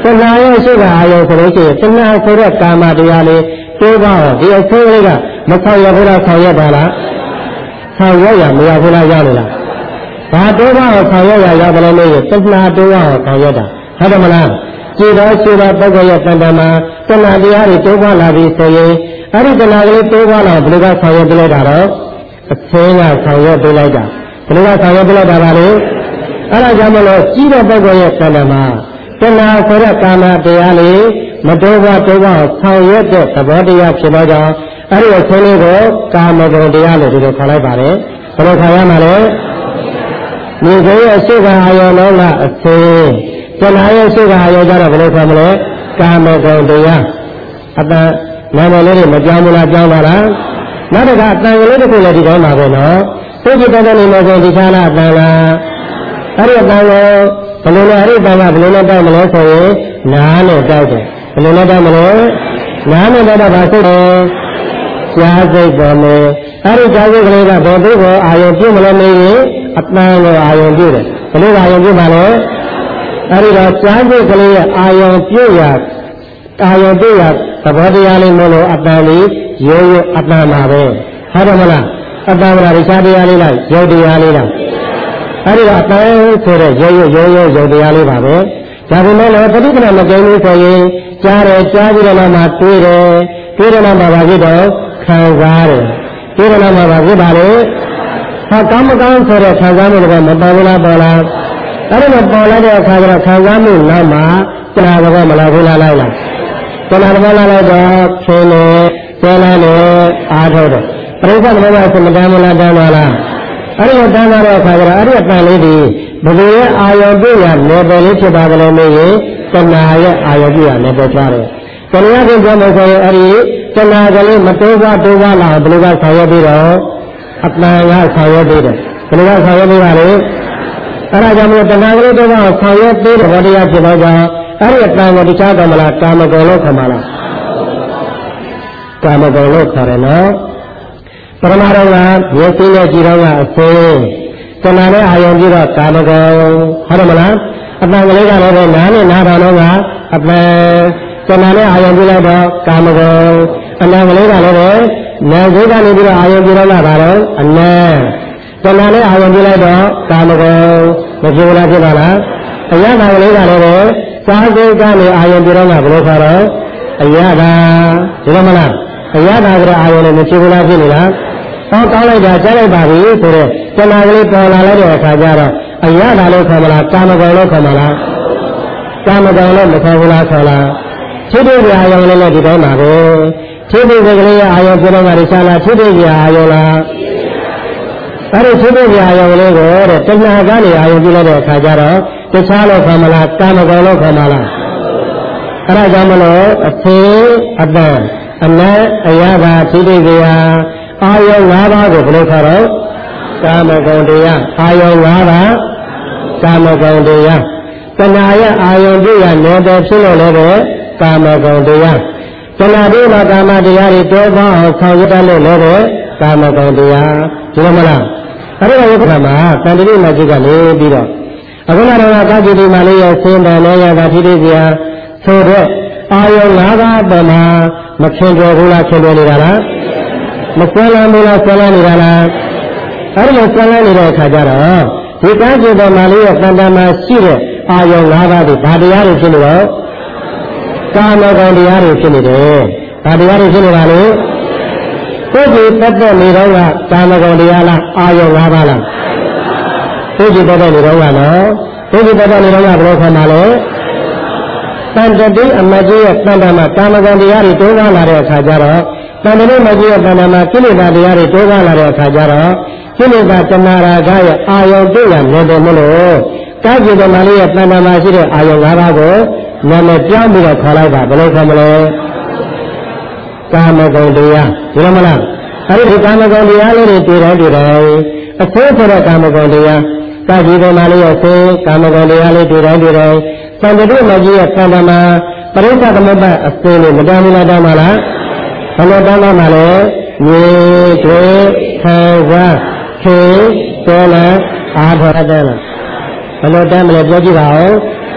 တဏှာရဲ့ရှိကအာယုံဆိုလို့ရှိရင်တဏှာဆိုတဲ့ကာမတရားလေးတိုးပါတော့ဒီအဆိုးလေးကမဆောင်ရဘူးလားဆောင်ရပါလားဆောင်ရရမရဘူးလားရောက်လို့လားဘာတိုးပါတော့ဆောင်ရရရောက်တယ်လို့တဏှာတိုးပါတော့ဆောင်ရတာဟုတ်တယ်မလားကြည်တော်ရှိတော်ပုဂ္ဂိုလ်ရဲ့တဏ္ဍာမှာတဏှာတရားတွေတိုးပါလာပြီဆိုရင်အဲ့ဒီတဏှာကလေးတိုးပါလာဘယ်လိုကဆောင်ရပြလိုက်တာတော့အဆင်းကဆောင်ရပြလိုက်တာဘယ်လိုကဆောင်ရပြလိုက်တာပါလဲအဲ့ဒါကြောင့်မလို့ကြီးတဲ့ပုဂ္ဂိုလ်ရဲ့တဏ္ဍာမှာတဏှာဆိုတဲ့ကာမတရားလေးမတိုးပါတိုးပါဆောင်ရတဲ့သဘောတရားဖြစ်တော့ကြောင့်အဲ့ဒီအဆင်းလေးကိုကာမဂုဏ်တရားလို့ဒီလိုခေါ်လိုက်ပါတယ်ဘယ်လိုခေါ်ရမှာလဲမြေကြီးရဲ့အရှိကအာယုံလုံးကအဆင်းတဏှာရဲ့အရှိကအာယုံကြတော့ဘယ်လိုခေါ်မလဲကာမဂုဏ်တရားအတန်နာမည်လေးတွေမကြောင်းဘူးလားကြောင်းပါလားနောက်တစ်ခါအတန်ကလေးတစ်ခုလည်းဒီကောင်းပါပဲနော်သိကြတဲ့နေမှာဆိုဒီချာလားအတန်လားအဲ့ဒီအတန်ကိုဘယ်လိုလဲအဲ့ဒီအတန်ကဘယ်လိုလဲတောက်မလဲဆိုရင်နားနဲ့တောက်တယ်ဘယ်လိုလဲတောက်မလဲနားနဲ့တောက်တော့ဗာစိတ်တယ်ကြားစိတ်ပေါ်မယ်အဲ့ဒီကြားစိတ်ကလေးကဘယ်သူ့ကိုအာယုံပြုမလဲမေးရင်အတန်ကိုအာယုံပြုတယ်ဘယ်လိုအာယုံပြုပါလဲအဲ့ဒီတော့ကြားစိတ်ကလေးရဲ့အာယုံပြုရအာယုံပြုရသဘောတရားလေးမလို့အတန်လေးရိုးရိုးအတန်ပါပဲဟုတ်တယ်မလားအတန်ကရိခြားတရားလေးလားယုတ်တရားလေးလားအဲ့ဒီတော့အတန်ဆိုတဲ့ရိုးရိုးရိုးရိုးယုတ်တရားလေးပါပဲဒါပေမဲ့လည်းပဋိက္ခဏမကိန်းလို့ဆိုရင်ကြားတယ်ကြားပြီးတော့မှတွေးတယ်တွေးတယ်မှဘာဖြစ်တော့ခံစားတယ်တွေးတယ်မှဘာဖြစ်ပါလဲဟာကောင်းမကောင်းဆိုတဲ့ခံစားမှုတွေကမပေါ်ဘူးလားပေါ်လားအဲ့ဒီတော့ပေါ်လာတဲ့အခါကျတော့ခံစားမှုနောက်မှာတဏှာကမလာဘူးလားလိုက်လားတဏှာကလာလိုက်တော့ဖြင်းနေကျဲလာနေအားထုတ်တယ်ပရိစ္ဆေသမဘာသမတမလားတမ်းပါလားအဲ့ဒီတမ်းပါတဲ့အခါကျတော့အဲ့ဒီအတန်လေးဒီဘယ်လိုရဲ့အာယုံပြည့်ရလေပယ်လေးဖြစ်ပါကလေးမေးရင်တဏှာရဲ့အာယုံပြည့်ရလေပယ်သွားတယ်တဏှာကိုပြောမယ်ဆိုရင်အဲ့ဒီတဏှာကလေးမတိုးပါတိုးပါလာဘယ်လိုကဆောင်ရွက်ပြီးတော့အတန်ကဆောင်ရွက်ပြီးတယ်ဘယ်လိုကဆောင်ရွက်ပြီးပါလဲအဲ့ဒါကြောင့်မို့တဏှာကလေးတိုးပါဆောင်ရွက်ပြီးတဲ့ဘောတရားဖြစ်တော့ကြောင့်အဲ့ဒီအတန်ကိုတခြားကမလားကာမဂုဏ်လို့ခေါ်မှာလားကာမဂုဏ်လို့ခေါ်တယ်နော်ပရမတော်ကမျက်စိနဲ့ကြည့်တော့ကအစင်းတဏှာနဲ့အာယုံကြည့်တော့ကာမဂုဏ်ဟုတ်တယ်မလားအတန်ကလေးကလည်းပဲနားနဲ့နားတော်တော့ကအပန်တဏှာနဲ့အာယုံကြည့်လိုက်တော့ကာမဂုဏ်အနံကလေးကလည်းပဲနာစိတ်ကနေပြီးတော့အာယုံကြည့်တော့လာတာတော့အနံတဏှာနဲ့အာယုံကြည့်လိုက်တော့ကာမဂုဏ်မဖြစ်ဘူးလားဖြစ်ပါလားအရသာကလေးကလည်းပဲစာစိတ်ကနေအာယုံကြည့်တော့လာဘယ်လိုခေါ်တော့အရသာဒီလိုမလားအရသာကအာယုံနဲ့မဖြစ်ဘူးလားဖြစ်နေလားဟောကောင်းလိုက်တာကြားလိုက်ပါပြီဆိုတော့တဏှာကလေးပေါ်လာလိုက်တဲ့အခါကျတော့အရသာလို့ခေါ်မလားကာမဂုဏ်လို့ခေါ်မလားကာမဂုဏ်လို့မခေါ်ဘူးလားခေါ်လားထိတိပြအာယုံလေးလည်းဒီတိုင်းပါပဲထိတိပြကလေးအာယုံပြတော့မှဒီချလားထိတိပြအာယုံလားအဲ့ဒီထိတိပြအာယုံလေးကိုတဲ့တဏှာကနေအာယုံပြလိုက်တဲ့အခါကျတော့တခြားလို့ခေါ်မလားကာမဂုဏ်လို့ခေါ်မလားအဲ့ဒါကြောင့်မလို့အဖေအပန်အနတ်အရသာထိတိပြအာယုံ၅ပါးကိုဘယ်လိုခေါ်တော့ကာမဂုဏ်တရားအာယုံ၅ပါးကာမဂုဏ်တရားတဏှာရဲ့အာယုံပြည့်ရနေတယ်ဖြစ်လို့လည်းပဲကာမဂုဏ်တရားတဏှာတို့ကကာမတရားတွေတောပေါင်းအောင်ဆောင်ရွက်တတ်လို့လည်းပဲကာမဂုဏ်တရားဒီလိုမလားအဲ့ဒီကမှာတန်တိမကြီးကလည်းပြီးတော့အခုနကတော့ကာကြည်ဒီမှာလေးရဲ့ဆင်းတယ်လည်းရတာထိတိပြဆိုတော့အာယုံ၅ပါးပေါ်မှာမခင်ကြော်ဘူးလားခင်ကြော်နေတာလားမဆွဲလန်းဘူးလားဆွဲလန်းနေတာလားအဲ့ဒီလိုဆွဲလန်းနေတဲ့အခါကျတော့ဒီကားကျင်တော်မှာလေးရဲ့တန်တမှာရှိတဲ့အာယုံ၅ပါးဒီဘာတရားတွေဖြစ်နေတော့ကာမဂုဏ်တရားတွေဖြစ်နေတယ်ဘာတရားတွေဖြစ်နေပါလဲကိုယ်ကြည်တက်တဲ့နေတော့ကကာမဂုဏ်တရားလားအာယုံ၅ပါးလားကိုယ်ကြည်တက်တဲ့နေတော့ကနော်ကိုယ်ကြည်တက်တဲ့နေတော့ကဘယ်လိုခေါ်မှာလဲတန်တတိအမကြီးရဲ့တန်တမှာကာမဂုဏ်တရားတွေတိုးကားလာတဲ့အခါကျတော့တန်တတိမကြီးရဲ့တန်တမှာကိလေသာတရားတွေတိုးကားလာတဲ့အခါကျတော့ကိလေသာတဏှာရာဂရဲ့အာယုံတွေ့ရနေတယ်မလို့ကာကြည်တော်မှာလေးရဲ့တန်တမှာရှိတဲ့အာယုံ၅ပါးကိုနာမည်ပြောင်းပြီးတော့ခေါ်လိုက်တာဘယ်လိုခေါ်မလဲကာမဂုဏ်တရားဒီလိုမလားအဲ့ဒီကာမဂုဏ်တရားလေးတွေတွေ့တယ်တွေ့တယ်အဆိုးဆိုတဲ့ကာမဂုဏ်တရားကာကြည်တော်မှာလေးရဲ့ဆိုးကာမဂုဏ်တရားလေးတွေ့တယ်တွေ့တယ်တန်တတိမကြီးရဲ့တန်တမှာပရိစ္ဆသမုပ္ပါအစင်းလေးမတမ်းဘူးလားတမ်းပါလားဘယ်လိုတမ်းပါမှာလဲမြေတွေခံစားခေစေလအားထော်တဲ့လားဘယ်လိုတမ်းမလဲပြောကြည့်ပါဦး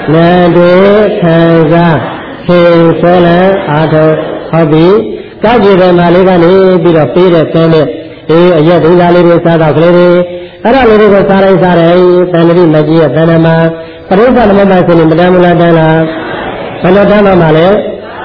နာတွေခံစားခေဆွဲလန်းအားထုတ်ဟုတ်ပြီကောက်ကြည့်တယ်မှာလေးကနေပြီးတော့ပေးတဲ့ကဲနဲ့အေးအရက်ဒုသားလေးတွေစားတော့ကလေးတွေအဲ့ဒါလေးတွေကိုစားလိုက်စားတယ်တန်တိမကြီးရဲ့တဏ္ဍမှာပရိစ္ဆာသမဘာဆိုရင်မတမ်းမလားတန်းလားဘယ်လိုတန်းတော့မှလဲ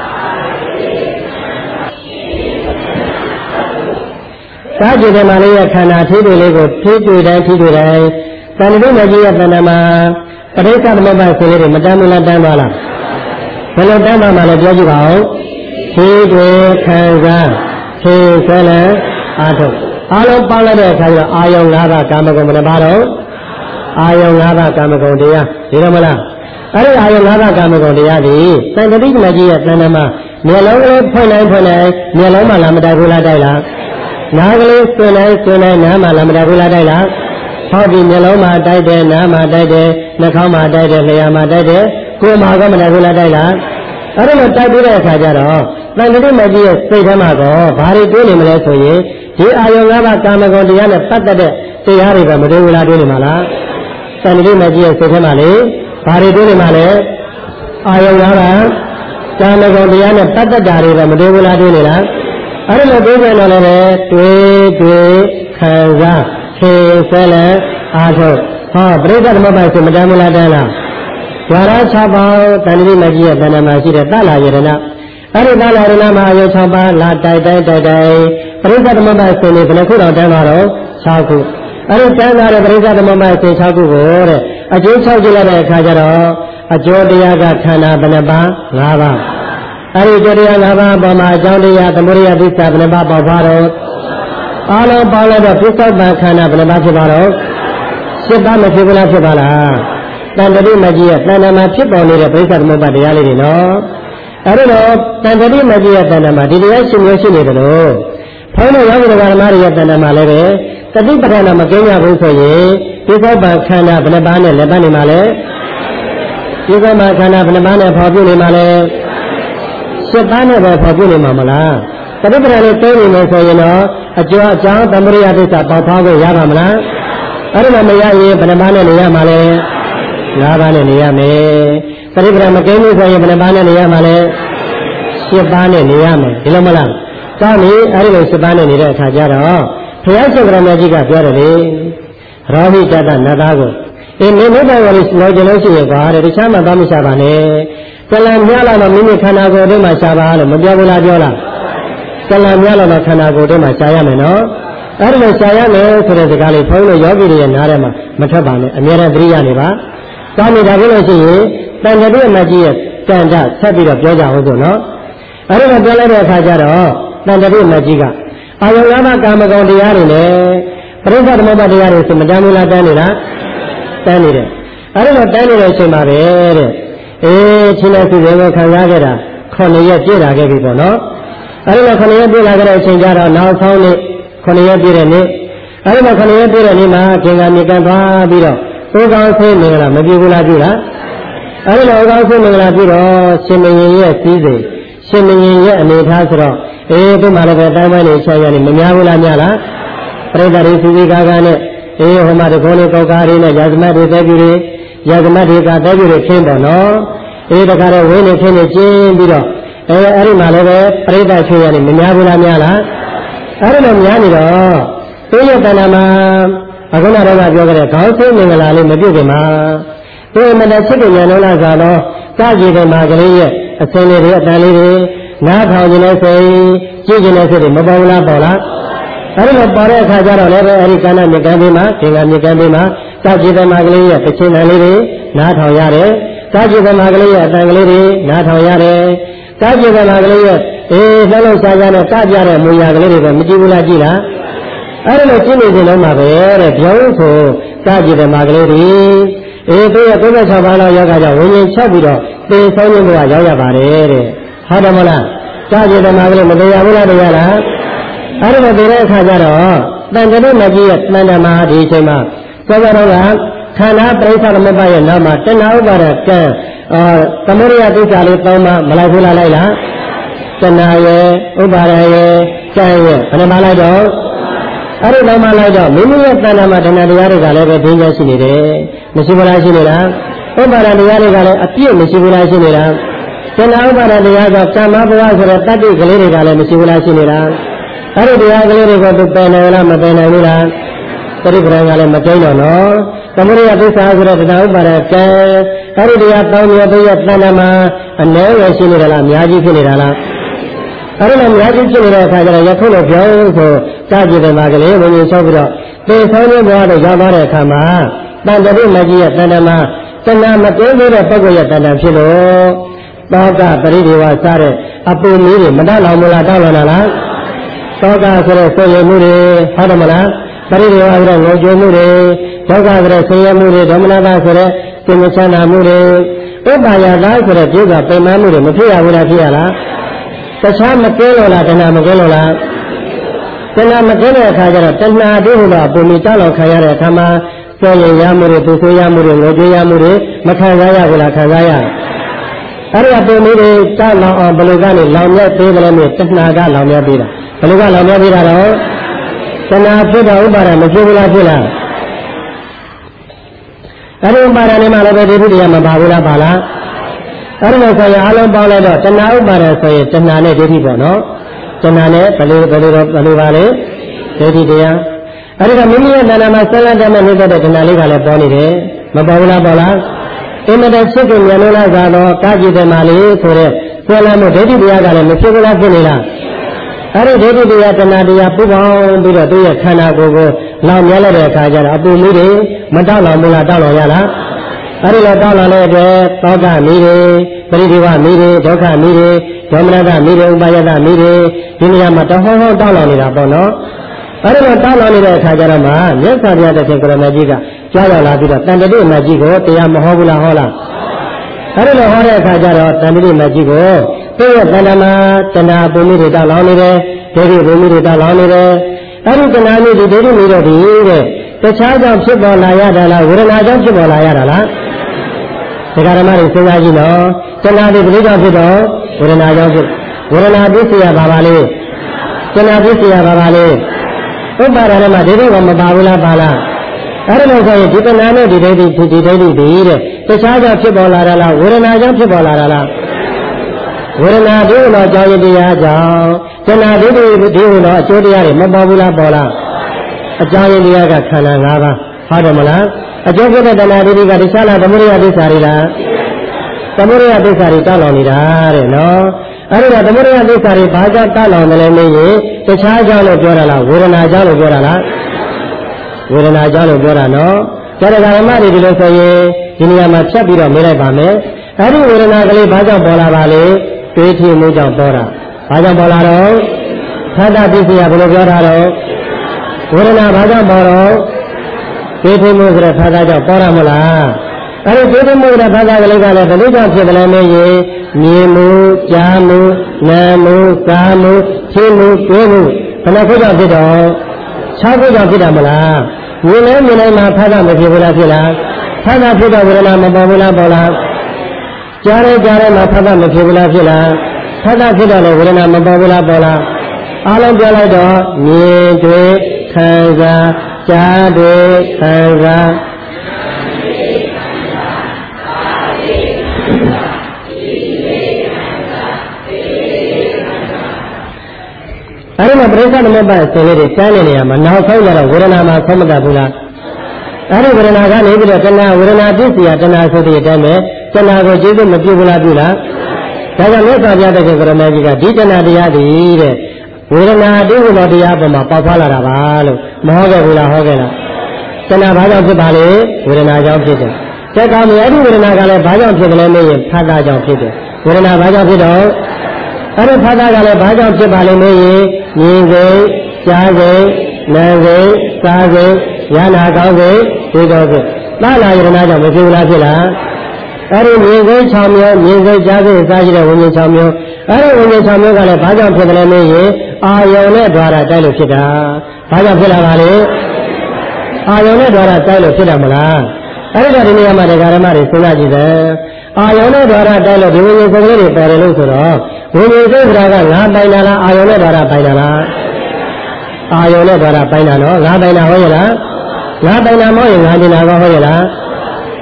စားကြည့်တယ်မှာလေးရဲ့ခန္ဓာထိတွေ့လေးကိုထိတွေ့တိုင်းထိတွေ့တိုင်းတန်တိမကြီးရဲ့တဏ္ဍမှာပရိစ္ဆာသမဘာဆိုရင်မတမ်းမလားတန်းပါလားဘယ်လိုတန်းတော့မှလဲပြောကြည့်ပါဦးထိတွေ့ခံစားခေဆွဲလန်းအားထုတ်အားလုံးပေါင်းလိုက်တဲ့အခါကျတော့အာယုံ၅ပါးကာမဂုဏ်ဘယ်နှပါတော့အာယုံ၅ပါးကာမဂုဏ်တရားဒီတော့မလားအဲ့ဒီအာယုံ၅ပါးကာမဂုဏ်တရားဒီသံတတိကမကြီးရဲ့တဏ္ဍမှာမျက်လုံးကလေးဖွင့်လိုက်ဖွင့်လိုက်မျက်လုံးမှလာမတိုက်ဘူးလားတိုက်လားနားကလေးဆွင့်လိုက်ဆွင့်လိုက်နားမှလာမတိုက်ဘူးလားတိုက်လားဟောဒီမျက်လုံးမှတိုက်တယ်နားမှတိုက်တယ်နှာခေါင်းမှတိုက်တယ်လျှာမှတိုက်တယ်ကိုယ်မှก็မတိုက်ဘူးလားတိုက်လားအဲ့ဒါလိုတိုက်ပြီးတဲ့အခါကျတော့သံတတိမကြီးရဲ့စိတ်ထဲမှာကောဘာတွေတွေးနေမလဲဆိုရင်ဒီအာယုံ၅ပါးကာမဂုဏ်တရားနဲ့ပတ်သက်တဲ့တရားတွေကမတွေးဘူးလားတွေးနေမှာလားသံတတိမကြီးရဲ့စိတ်ထဲမှာလေဘာတွေတွေးနေမှာလဲအာယုံ၅ပါးကာမဂုဏ်တရားနဲ့ပတ်သက်တာတွေကမတွေးဘူးလားတွေးနေလားအဲ့ဒါလိုတွေးကြတော့လည်းတွေးတွေးခံစားခေဆွဲလန်းအားထုတ်ဟောပရိသတ်သမဘာဆိုမတမ်းမလားတန်းလားဝါရ၆ပါးတန်တိမကြီးရဲ့တဏ္ဍမှာရှိတဲ့တလာယရဏအဲ့ဒီတလာယရဏမှာအယု၆ပါးလာတိုက်တိုက်တိုက်တိုက်ပရိသတ်သမဘာဆိုနေဘယ်နှခုတော့တန်းပါတော့၆ခုအဲ့ဒီတန်းလာတဲ့ပရိသတ်သမဘာဆို၆ခုကိုတဲ့အကျိုး၆ကြည့်လိုက်တဲ့အခါကျတော့အကျိုးတရားကခန္ဓာဘယ်နှပါး၅ပါးအဲ့ဒီအကျိုးတရား၅ပါးပေါ်မှာအကြောင်းတရားသမုဒိယသစ္စာဘယ်နှပါးပေါ်ပါတော့အားလုံးပေါင်းလိုက်တော့ပစ္စုပ္ပန်ခန္ဓာဘယ်နှပါးဖြစ်ပါတော့၈ပါးမဖြစ်ဘူးလားဖြစ်ပါလားတန်တတိမကြီးရဲ့တဏ္ဍမှာဖြစ်ပေါ်နေတဲ့ပရိစ္ဆသမုပ္ပါတရားလေးတွေနော်အဲ့ဒါတော့တန်တတိမကြီးရဲ့တဏ္ဍမှာဒီတရားရှင်မျိုးရှိနေတယ်လို့ဘုန်းတော်ယောဂီတော်ဓမ္မတွေရဲ့တဏ္ဍမှာလည်းပဲတတိပဋ္ဌာန်မကင်းကြဘူးဆိုရင်ဒီသောပန်ခန္ဓာဘယ်နှပါးနဲ့လက်ပတ်နေမှာလဲဒီသောပန်ခန္ဓာဘယ်နှပါးနဲ့ဖော်ပြနေမှာလဲ၈ပါးနဲ့ပဲဖော်ပြနေမှာမလားတတိပဋ္ဌာန်လေးသိနေမယ်ဆိုရင်တော့အကျော်အကြောင်းသမရိယသစ္စာပေါက်ဖော်ဖို့ရပါမလားအဲ့ဒါမရရင်ဘယ်နှပါးနဲ့နေရမှာလဲ၅ပါးနဲ့နေရမယ်ပရိပဒမကင်းဘူးဆိုရင်ဘယ်နှပါးနဲ့နေရမှာလဲ၈ပါးနဲ့နေရမယ်ဒီလိုမလားကောင်းပြီအဲ့ဒီလို၈ပါးနဲ့နေတဲ့အခါကျတော့ဘုရားရှင်ကရမကြီးကပြောတယ်လေရောဟိတတနတ်သားကိုအင်းမင်းတို့ကလည်းလောကျလို့ရှိရင်ကွာတဲ့တခြားမှသွားမရှာပါနဲ့ကလံမြလာတော့မိမိခန္ဓာကိုယ်ထဲမှာရှာပါလို့မပြောဘူးလားပြောလားကလံမြလာတော့ခန္ဓာကိုယ်ထဲမှာရှာရမယ်နော်အဲ့ဒီလိုရှာရမယ်ဆိုတဲ့စကားလေးဘုန်းကြီးတို့ယောဂီတွေရဲ့နားထဲမှာမထွက်ပါနဲ့အမြဲတမ်းသတိရနေပါကောင်းနေတာဖြစ်လို့ရှိရင်တန်တတိအမကြီးရဲ့ကံကြဆက်ပြီးတော့ပြောကြအောင်ဆိုနော်အဲ့ဒါပြောလိုက်တဲ့အခါကျတော့တန်တတိအမကြီးကအာယုံ၅ပါးကာမဂုဏ်တရားတွေနဲ့ပရိစ္ဆသမုပ္ပါတရားတွေဆိုမတမ်းဘူးလားတန်းနေလားတန်းနေတယ်အဲ့ဒါတော့တန်းနေတဲ့အချိန်မှာပဲတဲ့အေးချင်းတဲ့သူတွေကိုခံစားခဲ့တာခုနှစ်ရက်ပြည့်လာခဲ့ပြီပေါ့နော်အဲ့ဒါတော့ခုနှစ်ရက်ပြည့်လာခဲ့တဲ့အချိန်ကျတော့နောက်ဆုံးနေ့ခုနှစ်ရက်ပြည့်တဲ့နေ့အဲ့ဒါခုနှစ်ရက်ပြည့်တဲ့နေ့မှာသင်္ကန်းမြေကံသွားပြီးတော့ဥကောင်းဆေးမင်္ဂလာမပြုဘူးလားပြုလားအဲ့ဒါတော့ဥကောင်းဆေးမင်္ဂလာပြုတော့ရှင်မင်းရဲ့စည်းစိမ်ရှင်မင်းရဲ့အနေထားဆိုတော့အေးဒီမှာလည်းပဲတိုင်းပိုင်းနေချက်ရနေမများဘူးလားများလားပရိသတ်တွေစီစီကားကားနဲ့အေးဟိုမှာတကောလေးကောက်ကားလေးနဲ့ရာဇမတ်တွေတဲပြူတွေရာဇမတ်တွေကတဲပြူတွေခင်းပေါ့နော်အေးတခါတော့ဝင်းနေခင်းနေကျင်းပြီးတော့အဲအဲ့ဒီမှာလည်းပဲပရိသတ်ချွေရနေမများဘူးလားများလားအဲ့ဒါတော့များနေတော့သူရဲ့တဏ္ဍာမှာအခုနကတော့ပြောကြတဲ့ခေါင်းဆေးမင်္ဂလာလေးမပြုတ်ခင်မှာသူမတချစ်တဲ့ဉာဏ်လုံးလာဆိုတော့စကြည်တဲ့မှာကလေးရဲ့အစင်းလေးတွေအတန်လေးတွေနားထောင်ခြင်းနဲ့ဆိုရင်ကြည့်ခြင်းနဲ့ဆိုရင်မပေါ်လားပေါ်လားအဲဒီလိုပေါ်တဲ့အခါကျတော့လည်းအဲဒီကဏ္ဍမြေကမ်းပေးမှာသင်္ကန်းမြေကမ်းပေးမှာစကြည်တဲ့မှာကလေးရဲ့တခြင်းတန်လေးတွေနားထောင်ရတယ်စကြည်တဲ့မှာကလေးရဲ့အတန်ကလေးတွေနားထောင်ရတယ်စကြည်တဲ့မှာကလေးရဲ့အေးလှလုံးရှားရှားနဲ့ကပြတဲ့မူရကလေးတွေကမကြည့်ဘူးလားကြည့်လားအဲ့ဒါလို့ကျင့်နေခြင်းလုံးမှာပဲတဲ့ပြောင်းဆိုစကြည်ဓမ္မကလေးတွေအေးသူရဲ့ကိုယ်နဲ့၆ပါးလောက်ယောဂကြောင့်ဝိညာဉ်ချက်ပြီးတော့သင်ဆုံးခြင်းကရောက်ရပါတယ်တဲ့ဟုတ်တယ်မလားစကြည်ဓမ္မကလေးမတရားဘူးလားတရားလားအဲ့ဒါလို့ဒီတဲ့အခါကျတော့တန်တရိမကြီးရဲ့တန်တမာဒီအချိန်မှာသောကြတော့ကခန္ဓာပရိစ္ဆသမုပ္ပါရဲ့နောက်မှာတဏှာဥပါဒကံအာသမုဒိယဒုက္ခလေးသုံးပါမလိုက်ဘူးလားလိုက်လားတဏှာရဲ့ဥပါဒရဲ့ကံရဲ့ဘယ်နှပါလိုက်တော့အဲ့ဒီတော့မှလိုက်တော့မိမိရဲ့တဏ္ဍာမှာတဏှာတရားတွေကလည်းပဲဒင်းကျရှိနေတယ်မရှိဘူးလားရှိနေလားဥပါဒတရားတွေကလည်းအပြည့်မရှိဘူးလားရှိနေတာတဏှာဥပါဒတရားကြောင့်ကာမဘဝဆိုတဲ့တတ္တိကလေးတွေကလည်းမရှိဘူးလားရှိနေတာအဲ့ဒီတရားကလေးတွေကိုသူပယ်နိုင်လားမပယ်နိုင်ဘူးလားပရိပရံကလည်းမကျိန်းတော့နော်သမုဒိယသစ္စာဆိုတဲ့တဏှာဥပါဒကံအဲ့ဒီတရားပေါင်းရတဲ့တဏှာမှာအနည်းငယ်ရှိနေတာလားအများကြီးဖြစ်နေတာလားအဲ့ဒီလိုအများကြီးဖြစ်နေတဲ့အခါကျတော့ယခုလိုပြောဆိုစကြည့်တယ်မှာကလေးဝင်ရင်ချုပ်ပြီးတော့သေဆုံးတဲ့ဘဝတို့ရောက်သွားတဲ့အခါမှာတန်တရိမကြီးရဲ့တဏှာမှာတဏှာမကျိန်းသေးတဲ့ပုဂ္ဂိုလ်ရဲ့တဏှာဖြစ်လို့တောကပရိဒီဝါစားတဲ့အပူမီးတွေမတတ်လောင်မလားတောက်လောင်လာလားတောကဆိုတဲ့ဆွေရမှုတွေဟုတ်တယ်မလားပရိဒီဝါဆိုတဲ့ငိုကြွမှုတွေဒုက္ခဆိုတဲ့ဆင်းရဲမှုတွေဒေါမနတာဆိုတဲ့စိတ်မချမ်းသာမှုတွေဥပါယတာဆိုတဲ့ပြုကပိန်မမှုတွေမဖြစ်ရဘူးလားဖြစ်ရလားတခြားမကင်းလို့လားတဏှာမကင်းလို့လားတဏှာမကင်းတဲ့အခါကျတော့တဏှာတို့ဟိုတော့ပုံမီတောက်လောင်ခံရတဲ့အခါမှာဆွေရင်ရမှုတွေသူဆွေးရမှုတွေငိုကြွရမှုတွေမခံစားရဘူးလားခံစားရအဲ့ဒီအပုံလေးတွေတောက်လောင်အောင်ဘယ်လိုကနေလောင်မြတ်သေးတယ်လဲမြေတဏှာကလောင်မြတ်သေးတာဘယ်လိုကလောင်မြတ်သေးတာတော့တဏှာဖြစ်တော့ဥပါဒမဖြစ်ဘူးလားဖြစ်လားအဲ့ဒီဥပါဒနဲ့မှလည်းပဲဒိဋ္ဌိတရားမပါဘူးလားပါလားအဲ့ဒီလိုဆိုရင်အလုံးပေါင်းလိုက်တော့တဏှာဥပါဒဆိုရင်တဏှာနဲ့ဒိဋ္ဌိပေါ့နော်တဏှာနဲ့ဘယ်လိုဘယ်လိုဘယ်လိုပါလဲဒိဋ္ဌိတရားအဲ့ဒီကမိမိရဲ့တဏှာမှာဆက်လက်တဲ့နေတဲ့တဏှာလေးကလည်းပေါ်နေတယ်မပေါ်ဘူးလားပေါ်လားအင်းမတဖြစ်ကိုမြန်လို့လာကြတော့ကာကြည့်တယ်မလေးဆိုတဲ့ဆက်လက်မှုဒိဋ္ဌိတရားကလည်းမဖြစ်ဘူးလားဖြစ်နေလားအဲ့ဒီဒိဋ္ဌိတရားတဏှာတရားပူပေါင်းပြီးတော့သူ့ရဲ့ခန္ဓာကိုယ်ကိုလောင်မြဲလိုက်တဲ့အခါကျတော့အပူမီးတွေမတောက်လောင်ဘူးလားတောက်လောင်ရလားအဲ့ဒီလိုတောက်လောင်တဲ့အတွက်တောကမီးတွေပရိဒီဝမီးတွေဒုက္ခမီးတွေဒေါမနတမီးတွေဥပါယတမီးတွေဒီနေရာမှာတဟောဟောတောက်လောင်နေတာပေါ့နော်အဲ့ဒီလိုတောက်လောင်နေတဲ့အခါကျတော့မှမြတ်စွာဘုရားတခင်ကရမကြီးကကြားရောက်လာပြီးတော့တန်တတိမကြီးကိုတရားမဟောဘူးလားဟောလားအဲ့ဒီလိုဟောတဲ့အခါကျတော့တန်တတိမကြီးကိုသူ့ရဲ့တဏှာမှာတဏှာပုံမိတွေတောက်လောင်နေတယ်ဒိဋ္ဌိပုံမိတွေတောက်လောင်နေတယ်အဲ့ဒီတဏှာမျိုးဒီဒိဋ္ဌိမျိုးတော့ဒီတဲ့တခြားကြောင့်ဖြစ်ပေါ်လာရတာလားဝေဒနာကြောင့်ဖြစ်ပေါ်လာရတာလားဒကာဓမ္မတွေစဉ်းစားကြည့်နော်တဏှာဒီဘယ်ကြောင့်ဖြစ်တော့ဝေဒနာကြောင့်ဖြစ်ဝေဒနာပစ္စည်းရပါပါလေတဏှာပစ္စည်းရပါပါလေဥပါဒနာမှာဒိဋ္ဌိကမပါဘူးလားပါလားအဲ့ဒါလို့ဆိုရင်ဒီတဏှာနဲ့ဒီဒိဋ္ဌိဒီဒိဋ္ဌိဒီတဲ့တခြားကြောင့်ဖြစ်ပေါ်လာတာလားဝေဒနာကြောင့်ဖြစ်ပေါ်လာတာလားဝေဒနာဒီလိုကြောင့်ယတရားကြောင့်တဏှာဒိဋ္ဌိဒီလိုအကျိုးတရားတွေမပေါ်ဘူးလားပေါ်လားအကြောင်းရင်းတရားကခန္ဓာ၅ပါးဟုတ်တယ်မလားအကျိုးဖြစ်တဲ့တဏှာဒိဋ္ဌိကတခြားလားသမုဒိယသစ္စာတွေလားသမုဒိယသစ္စာတွေတောက်လောင်နေတာတဲ့နော်အဲ့ဒီတော့သမုဒိယသစ္စာတွေဘာကြောင့်တောက်လောင်တယ်လဲမေးရင်တခြားကြောင့်လို့ပြောတာလားဝေဒနာကြောင့်လို့ပြောတာလားဝေဒနာကြောင့်လို့ပြောတာနော်ကျတဲ့ဓမ္မတွေဒီလိုဆိုရင်ဒီနေရာမှာဖြတ်ပြီးတော့မေးလိုက်ပါမယ်အဲ့ဒီဝေဒနာကလေးဘာကြောင့်ပေါ်လာပါလဲတွေးထင်မှုကြောင့်ပေါ်တာဘာကြောင့်ပေါ်လာတော့သတ္တပစ္စည်းကဘယ်လိုပြောတာတော့ဝေဒနာဘာကြောင့်ပေါ်တော့တွေးထင်မှုဆိုတဲ့ဘာသာကြောင့်ပေါ်တာမလားအဲ့ဒီတွေးထင်မှုတဲ့ဘာသာကလေးကလည်းဘယ်လိုကြောင့်ဖြစ်တယ်လဲမေးရင်မြင်မှုကြားမှုနားမှုစားမှုသိမှုတွေးမှုဘယ်နှခုကြောင့်ဖြစ်တော့၆ခုကြောင့်ဖြစ်တာမလားမြင်လဲမြင်လိုက်မှဘာသာမဖြစ်ဘူးလားဖြစ်လားဘာသာဖြစ်တော့ဝေဒနာမပေါ်ဘူးလားပေါ်လားကြားရဲကြားရဲမှာဘာသာမဖြစ်ဘူးလားဖြစ်လားဘာသာဖြစ်တော့လည်းဝေဒနာမပေါ်ဘူးလားပေါ်လားအားလုံးပြောလိုက်တော့မြင်တွေ့ခံစားကြားတွေ့ခံစားအဲ့ဒီမှာပရိစ္ဆေသမုပ္ပါဒ်ဆင်လေးတွေတန်းနေနေရမှာနောက်ဆုံးကြတော့ဝေဒနာမှာဆုံးမတတ်ဘူးလားအဲ့ဒီဝေဒနာကနေပြီးတော့တဏှာဝေဒနာပစ္စည်းတဏှာဆိုတဲ့အတိုင်းပဲတဏှာကိုကျေစုမပြုဘူးလားပြုလားဒါကြောင့်မြတ်စွာဘုရားတခင်ကရမကြီးကဒီတဏှာတရားတည်းတဲ့ဝေဒနာတိဟုသောတရားပေါ်မှာပေါက်ဖွာလာတာပါလို့မဟုတ်ခဲ့ဘူးလားဟုတ်ခဲ့လားတဏှာဘာကြောင့်ဖြစ်ပါလဲဝေဒနာကြောင့်ဖြစ်တယ်တဲ့ကောင်မြတ်ဒီဝေဒနာကလည်းဘာကြောင့်ဖြစ်တယ်လဲမေးရင်ဖတ်တာကြောင့်ဖြစ်တယ်ဝေဒနာဘာကြောင့်ဖြစ်တော့အဲ့ဒီဖတ်တာကလည်းဘာကြောင့်ဖြစ်ပါလဲမေးရင်မြင်စိတ်ကြားစိတ်နားစိတ်စားစိတ်ရနာကောင်းစိတ်ဒီတော့စိတ်သာလာယရနာကြောင့်မဖြစ်ဘူးလားဖြစ်လားအဲ့ဒီမြင်စိတ်၆မျိုးမြင်စိတ်ကြားစိတ်စားရှိတဲ့ဝိညာဉ်၆မျိုးအဲ့ဒီဝိညာဉ်၆မျိုးကလည်းဘာကြောင့်ဖြစ်တယ်လဲမေးရင်အာယုံနဲ့ द्वार တိုက်လို့ဖြစ်တာဘာကြောင့်ဖြစ်လာပါလဲအာယုံနဲ့ द्वार တိုက်လို့ဖြစ်တာမလားအဲ့ဒီတော့ဒီနေရာမှာဒကာဓမ္မတွေစဉ်းစားကြည့်တယ်အာယုံနဲ့ द्वार တိုက်လို့ဒီဝိညာဉ်စိတ်ကလေးတွေပေါ်တယ်လို့ဆိုတော့ဝိညာဉ်စိတ်ဆိုတာကငါပိုင်တာလားအာယုံနဲ့ द्वार ပိုင်တာလားအာယုံနဲ့ द्वार ပိုင်တာနော်ငါပိုင်တာဟုတ်ရဲ့လားငါပိုင်တာမဟုတ်ရင်ငါတင်တာကောဟုတ်ရဲ့လား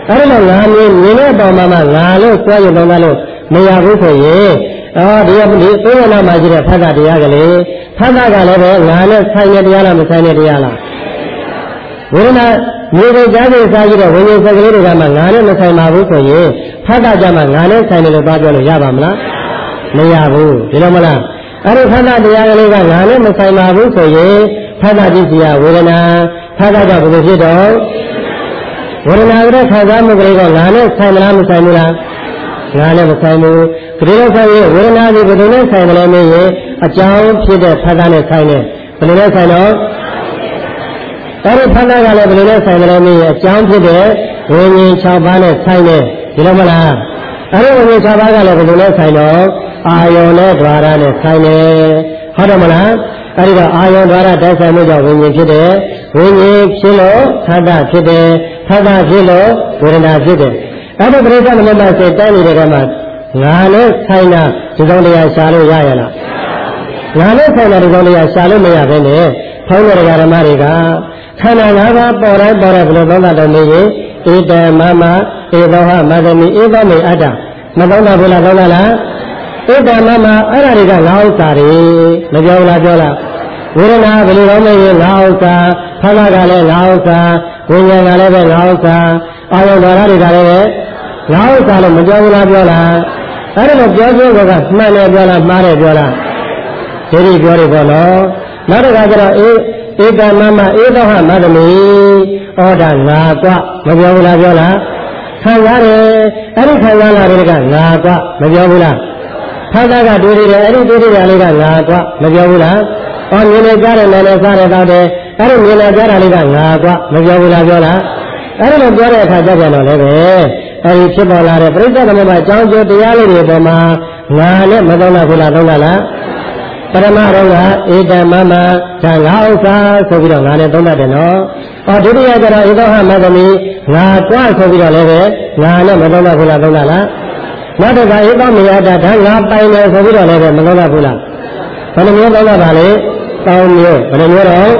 အဲ့လိုငါမြင်မြင်တဲ့ပေါ်မှာမှငါလို့စွဲရတော့လို့မရဘူးဆိုရင်အော်ဒီဒီသုံးရနာမှာရှိတဲ့ဖတ်တာတရားကလေးဖတ်တာကလည်းပဲငါနဲ့ဆိုင်တဲ့တရားလားမဆိုင်တဲ့တရားလားဝေဒနာမြေကိုကြားသိစားကြည့်တဲ့ဝိညာဉ်စက်ကလေးတွေကမှငါနဲ့မဆိုင်ပါဘူးဆိုရင်ဖတ်တာကြမှာငါနဲ့ဆိုင်တယ်လို့ပြောပြောလို့ရပါမလားမရဘူးဒီလိုမလားအဲ့ဒီဖတ်တာတရားကလေးကငါနဲ့မဆိုင်ပါဘူးဆိုရင်ဖတ်တာကြည့်စီရဝေဒနာဖတ်တာကြောင့်ဘယ်လိုဖြစ်တော့ဝေဒနာကလေးခံစားမှုကလေးကငါနဲ့ဆိုင်မလားမဆိုင်ဘူးလားငါနဲ့မဆိုင်ဘူးဒီလိုဆိုရင်ဝေဒနာဒီဘယ်လိုနဲ့ဆိုင်မလဲမင်းရင်အကြောင်းဖြစ်တဲ့ဖတ်တာနဲ့ဆိုင်တယ်ဘယ်လိုလဲဆိုင်တော့အဲ့ဒီဖတ်တာကလည်းဘယ်လိုလဲဆိုင်မလဲမင်းရင်အကြောင်းဖြစ်တဲ့ဝိညာဉ်၆ပါးနဲ့ဆိုင်တယ်ဒီလိုမလားအဲ့ဒီဝိညာဉ်၆ပါးကလည်းဘယ်လိုလဲဆိုင်တော့အာယုန်နဲ့ဓာရနဲ့ဆိုင်တယ်ဟုတ်တယ်မလားအဲ့ဒီတော့အာယုန်ဓာရတိုက်ဆိုင်မှုကြောင့်ဝိညာဉ်ဖြစ်တယ်ဝိညာဉ်ဖြစ်လို့ဖတ်တာဖြစ်တယ်ဖတ်တာဖြစ်လို့ဝေဒနာဖြစ်တယ်အဲ့ဒီပရိစ္ဆေသမမစေတိုင်းနေတဲ့ကမှာငါနဲ့ဆိုင်တာဒီကောင်တရားရှာလို့ရရလားငါနဲ့ဆိုင်တာဒီကောင်တရားရှာလို့မရဘဲနဲ့ဖောင်းတဲ့ဓမ္မတွေကခန္ဓာ၅ပါးပေါ်တိုင်းပေါ်တဲ့ဘယ်လိုသုံးတာတော့နေရင်ဧတမမဧသောဟမသမီဧသောမေအတ္တမသုံးတာဘုလားသုံးတာလားဧတမမအဲ့ဒါတွေကငါဥစ္စာတွေမပြောလားပြောလားဝေဒနာဘယ်လိုတော့နေရင်ငါဥစ္စာဖသကလည်းငါဥစ္စာဝိညာဉ်ကလည်းပဲငါဥစ္စာအာယုဓာရတွေကလည်းပဲငါဥစ္စာလို့မပြောဘူးလားပြောလားအဲ့ဒါလို့ပြောပြောကမှန်တယ်ပြောလားမှားတယ်ပြောလားဒီလိုပြောတယ်ပေါ့နော်နောက်တစ်ခါကျတော့အေးဧကမမဧသောဟမသမီဩဒါငါကွမပြောဘူးလားပြောလားခံရတယ်အဲ့ဒီခံရလာတဲ့ကငါကွမပြောဘူးလားဖသကတွေ့ရတယ်အဲ့ဒီတွေ့ရလေးကငါကွမပြောဘူးလားဩမြင်နေကြတယ်နားနေစားတယ်တောက်တယ်အဲ့ဒီမြင်နေကြတာလေးကငါကွမပြောဘူးလားပြောလားအဲ့ဒီလိုပြောတဲ့အခါကျပြန်တော့လည်းပဲအဲ့ဒီဖြစ်ပေါ်လာတဲ့ပြိဿသမဘာအကြောင်းကျိုးတရားလေးတွေပေါ်မှာငါနဲ့မသုံးတာဘူးလားသုံးတာလားပရမရောကဧတမမဒါငါဥစ္စာဆိုပြီးတော့ငါနဲ့သုံးတတ်တယ်နော်။အော်ဒုတိယကျတော့ဧသောဟမသမီငါကွာဆိုပြီးတော့လည်းပဲငါနဲ့မသုံးတတ်ဘူးလားသုံးတတ်လား။နောက်တစ်ခါဧသောမေယတာဒါငါပိုင်တယ်ဆိုပြီးတော့လည်းပဲမသုံးတတ်ဘူးလား။ဘယ်လိုမျိုးသုံးတတ်ပါလဲ။တောင်းမျိုးဘယ်လိုမျိုးတော့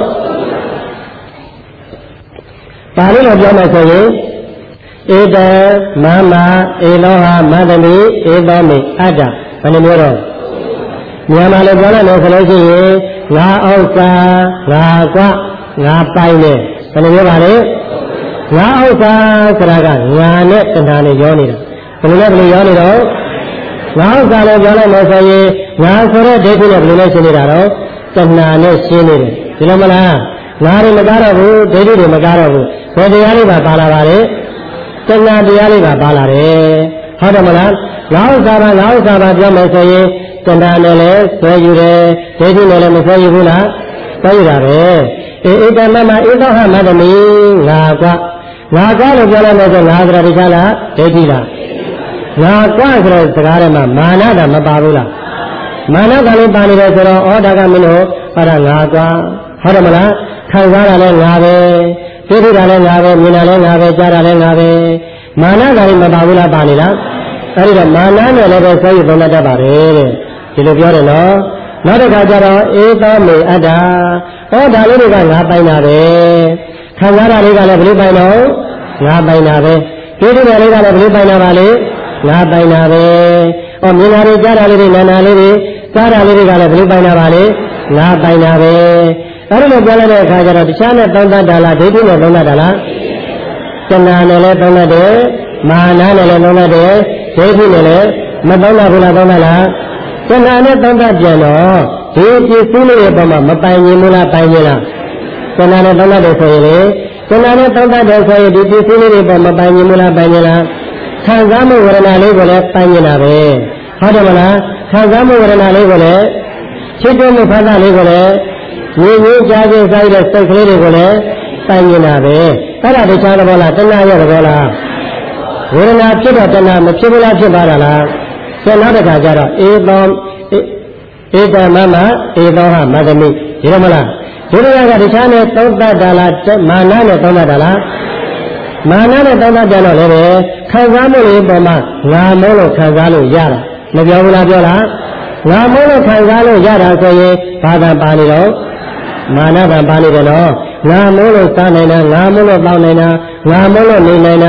ပါဠိလိုပြောမယ်ဆိုရင်ဧတမမဧသောဟမသမီဧသောမေအတ္တဘယ်လိုမျိုးတော့မြန်မာလိုပြောလိုက်လို့ဆိုလို့ရှိရင်ငါဥစ္စာငါကွငါပိုင်တယ်ဘယ်လိုပြောပါလဲငါဥစ္စာဆိုတာကငါနဲ့တဏှာနဲ့ရောနေတာဘယ်လိုလဲဘယ်လိုရောနေတော့ငါဥစ္စာလို့ပြောလိုက်လို့ဆိုရင်ငါဆိုတဲ့ဒိဋ္ဌိနဲ့ဘယ်လိုလဲရှင်းနေတာတော့တဏှာနဲ့ရှင်းနေတယ်ဒီလိုမလားငါတွေမကားတော့ဘူးဒိဋ္ဌိတွေမကားတော့ဘူးဘယ်တရားလေးပါပါလာပါလဲတဏှာတရားလေးပါပါလာတယ်ဟုတ်တယ်မလားငါဥစ္စာပါငါဥစ္စာပါပြောမယ်ဆိုရင်တဏှာနဲ့လည်းဆွဲယူတယ်ဒိဋ္ဌိနဲ့လည်းမဆွဲယူဘူးလားဆွဲယူတာပဲအေဧတမမဧသောဟမသမီငါကွငါကွလို့ပြောလိုက်လို့ဆိုငါဆိုတာဒီချလားဒိဋ္ဌိလားငါကွဆိုတဲ့စကားထဲမှာမာနတာမပါဘူးလားမာနကလည်းပါနေတယ်ဆိုတော့ဩဒါကမင်းတို့အဲ့ဒါငါကွဟုတ်တယ်မလားခံစားတာလည်းငါပဲဒိဋ္ဌိတာလည်းငါပဲမြင်တာလည်းငါပဲကြားတာလည်းငါပဲမာနကလည်းမပါဘူးလားပါနေလားအဲ့ဒီတော့မာနနဲ့လည်းပဲဆွဲယူသုံးတတ်ပါတယ်တဲ့ဒီလိုပြောတယ်နော်နောက်တစ်ခါကျတော့ဧသောမေအတ္တဩဒါလေးတွေကငါပိုင်တာပဲခံစားတာလေးကလည်းဘယ်လိုပိုင်တော့ငါပိုင်တာပဲဒီလိုလေးကလည်းဘယ်လိုပိုင်တာပါလဲငါပိုင်တာပဲဩမြင်တာတွေကြားတာလေးတွေနာနာလေးတွေကြားတာလေးတွေကလည်းဘယ်လိုပိုင်တာပါလဲငါပိုင်တာပဲအဲ့ဒီလိုပြောလိုက်တဲ့အခါကျတော့တခြားနဲ့သုံးတတ်တာလားဒိဋ္ဌိနဲ့သုံးတတ်တာလားတဏှာနဲ့လည်းသုံးတတ်တယ်မာနနဲ့လည်းသုံးတတ်တယ်ဒိဋ္ဌိနဲ့လည်းမသုံးတတ်ဘူးလားသုံးတတ်လားတဏှာနဲ့သုံးတတ်ပြန်တော့ဒီပစ္စည်းလေးတွေပေါ်မှာမပိုင်ရင်မလားပိုင်ရင်လားတဏှာနဲ့သုံးတတ်တယ်ဆိုရင်လေတဏှာနဲ့သုံးတတ်တယ်ဆိုရင်ဒီပစ္စည်းလေးတွေပေါ်မပိုင်ရင်မလားပိုင်ရင်လားခံစားမှုဝေဒနာလေးကိုလည်းပိုင်နေတာပဲဟုတ်တယ်မလားခံစားမှုဝေဒနာလေးကိုလည်းချစ်တဲ့မှုဖတ်တာလေးကိုလည်းဝိဝိကြားခြင်းဆိုင်တဲ့စိတ်ကလေးတွေကိုလည်းပိုင်နေတာပဲအဲ့ဒါတခြားသဘောလားတဏှာရဲ့သဘောလားဝေဒနာဖြစ်တော့တဏှာမဖြစ်ဘူးလားဖြစ်ပါလားဆက်နောက်တစ်ခါကျတော့ဧသောဧတမမဧသောဟမသမီဒီလိုမလားဒီလိုကတခြားနဲ့သုံးတတ်တာလားမာနနဲ့သုံးတတ်တာလားမာနနဲ့သုံးတတ်တယ်တော့လည်းပဲခံစားမှုလေးပေါ်မှာငါမိုးလို့ခံစားလို့ရတာမပြောဘူးလားပြောလားငါမိုးလို့ခံစားလို့ရတာဆိုရင်ဘာသာပါနေတော့မာနကပါနေတယ်နော်ငါမိုးလို့စားနိုင်တာငါမိုးလို့တောင်းနိုင်တာငါမိုးလို့နေနိုင်တာ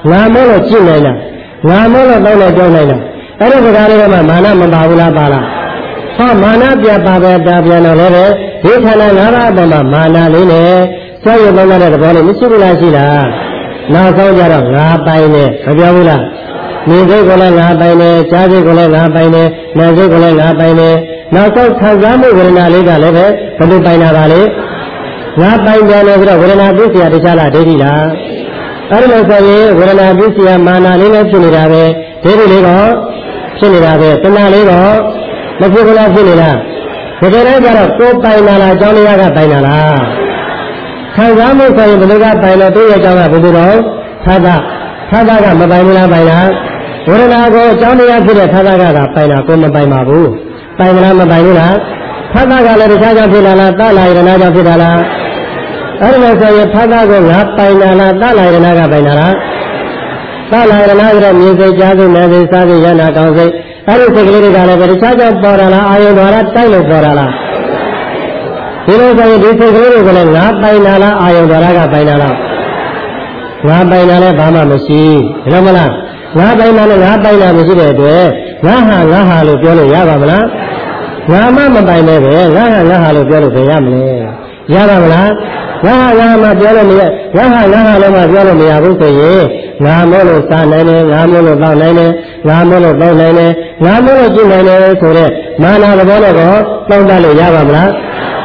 ငါမို့လို့ကြည့်နိုင်လားငါမို့လို့တော့လည်းကြောက်နိုင်လားအဲ့ဒီစကားလေးကမှမာနမပါဘူးလားပါလားဟောမာနပြပါပဲတာပြန်တော့လည်းပဲဒီခန္ဓာ၅ပါးအပေါ်မှာမာနလေးနဲ့စောရပေါင်းတဲ့သဘောလေးမရှိဘူးလားရှိလားနောက်ဆုံးကြတော့ငါပိုင်နဲ့မပြောဘူးလားမြင်စိတ်ကိုလည်းငါပိုင်နဲ့ကြားစိတ်ကိုလည်းငါပိုင်နဲ့နာစိတ်ကိုလည်းငါပိုင်နဲ့နောက်ဆုံးခံစားမှုဝေဒနာလေးကလည်းပဲဘယ်လိုပိုင်တာပါလဲငါပိုင်တယ်လို့ဆိုတော့ဝေဒနာပြုเสียတခြားလားဒိဋ္ဌိလားအဲ့ဒီလိုဆိုရင်ဝေဒနာပြုเสียမာနလေးလည်းဖြစ်နေတာပဲဒိဋ္ဌိလေးတော့ဖြစ်နေတာပဲတဏှာလေးတော့မဖြစ်ဘူးလားဖြစ်နေလားဒီကနေ့ကျတော့ကိုယ်ပိုင်လာလားအကြောင်းတရားကပိုင်လာလားခံစားမှုဆိုရင်ဘယ်လိုကပိုင်လို့သူ့ရဲ့အကြောင်းကဘယ်လိုတော့သာသသာသကမပိုင်ဘူးလားပိုင်လားဝေဒနာကိုအကြောင်းတရားဖြစ်တဲ့သာသကကပိုင်တာကိုမပိုင်ပါဘူးပိုင်မလားမပိုင်ဘူးလားသာသကလည်းတခြားကြောင့်ဖြစ်လာလားသလာယရဏကြောင့်ဖြစ်တာလားအဲ့ဒီလိုဆိုရင်သာသကိုငါပိုင်လာလားသလာယရဏကပိုင်တာလားသလာယရဏဆိုတော့မြင်စိတ်ကြားစိတ်နားစိတ်စားစိတ်ရနာကောင်းစိတ်အဲ့ဒီစိတ်ကလေးတွေကလည်းတခြားကြောင့်ပေါ်တာလားအာယုံတော်လားတိုက်လို့ပေါ်တာလားဒီလိုဆိုရင်ဒီစိတ်ကလေးတွေကလည်းငါပိုင်လာလားအာယုံတော်ကပိုင်လာလားငါပိုင်လာလည်းဘာမှမရှိဒီလိုမလားငါပိုင်လာလည်းငါပိုင်လာမရှိတဲ့အတွက်ငါဟာငါဟာလို့ပြောလို့ရပါမလားငါမှမပိုင်နဲ့ပဲငါဟာငါဟာလို့ပြောလို့ဘယ်ရမလဲရပါမလားငါဟာငါမှပြောလို့မရငါဟာငါဟာလို့မှပြောလို့မရဘူးဆိုရင်ငါမို့လို့စားနိုင်တယ်ငါမို့လို့တောက်နိုင်တယ်ငါမို့လို့တောက်နိုင်တယ်ငါမို့လို့ကြည့်နိုင်တယ်ဆိုတော့မာနသဘောနဲ့တော့တောက်တတ်လို့ရပါမလား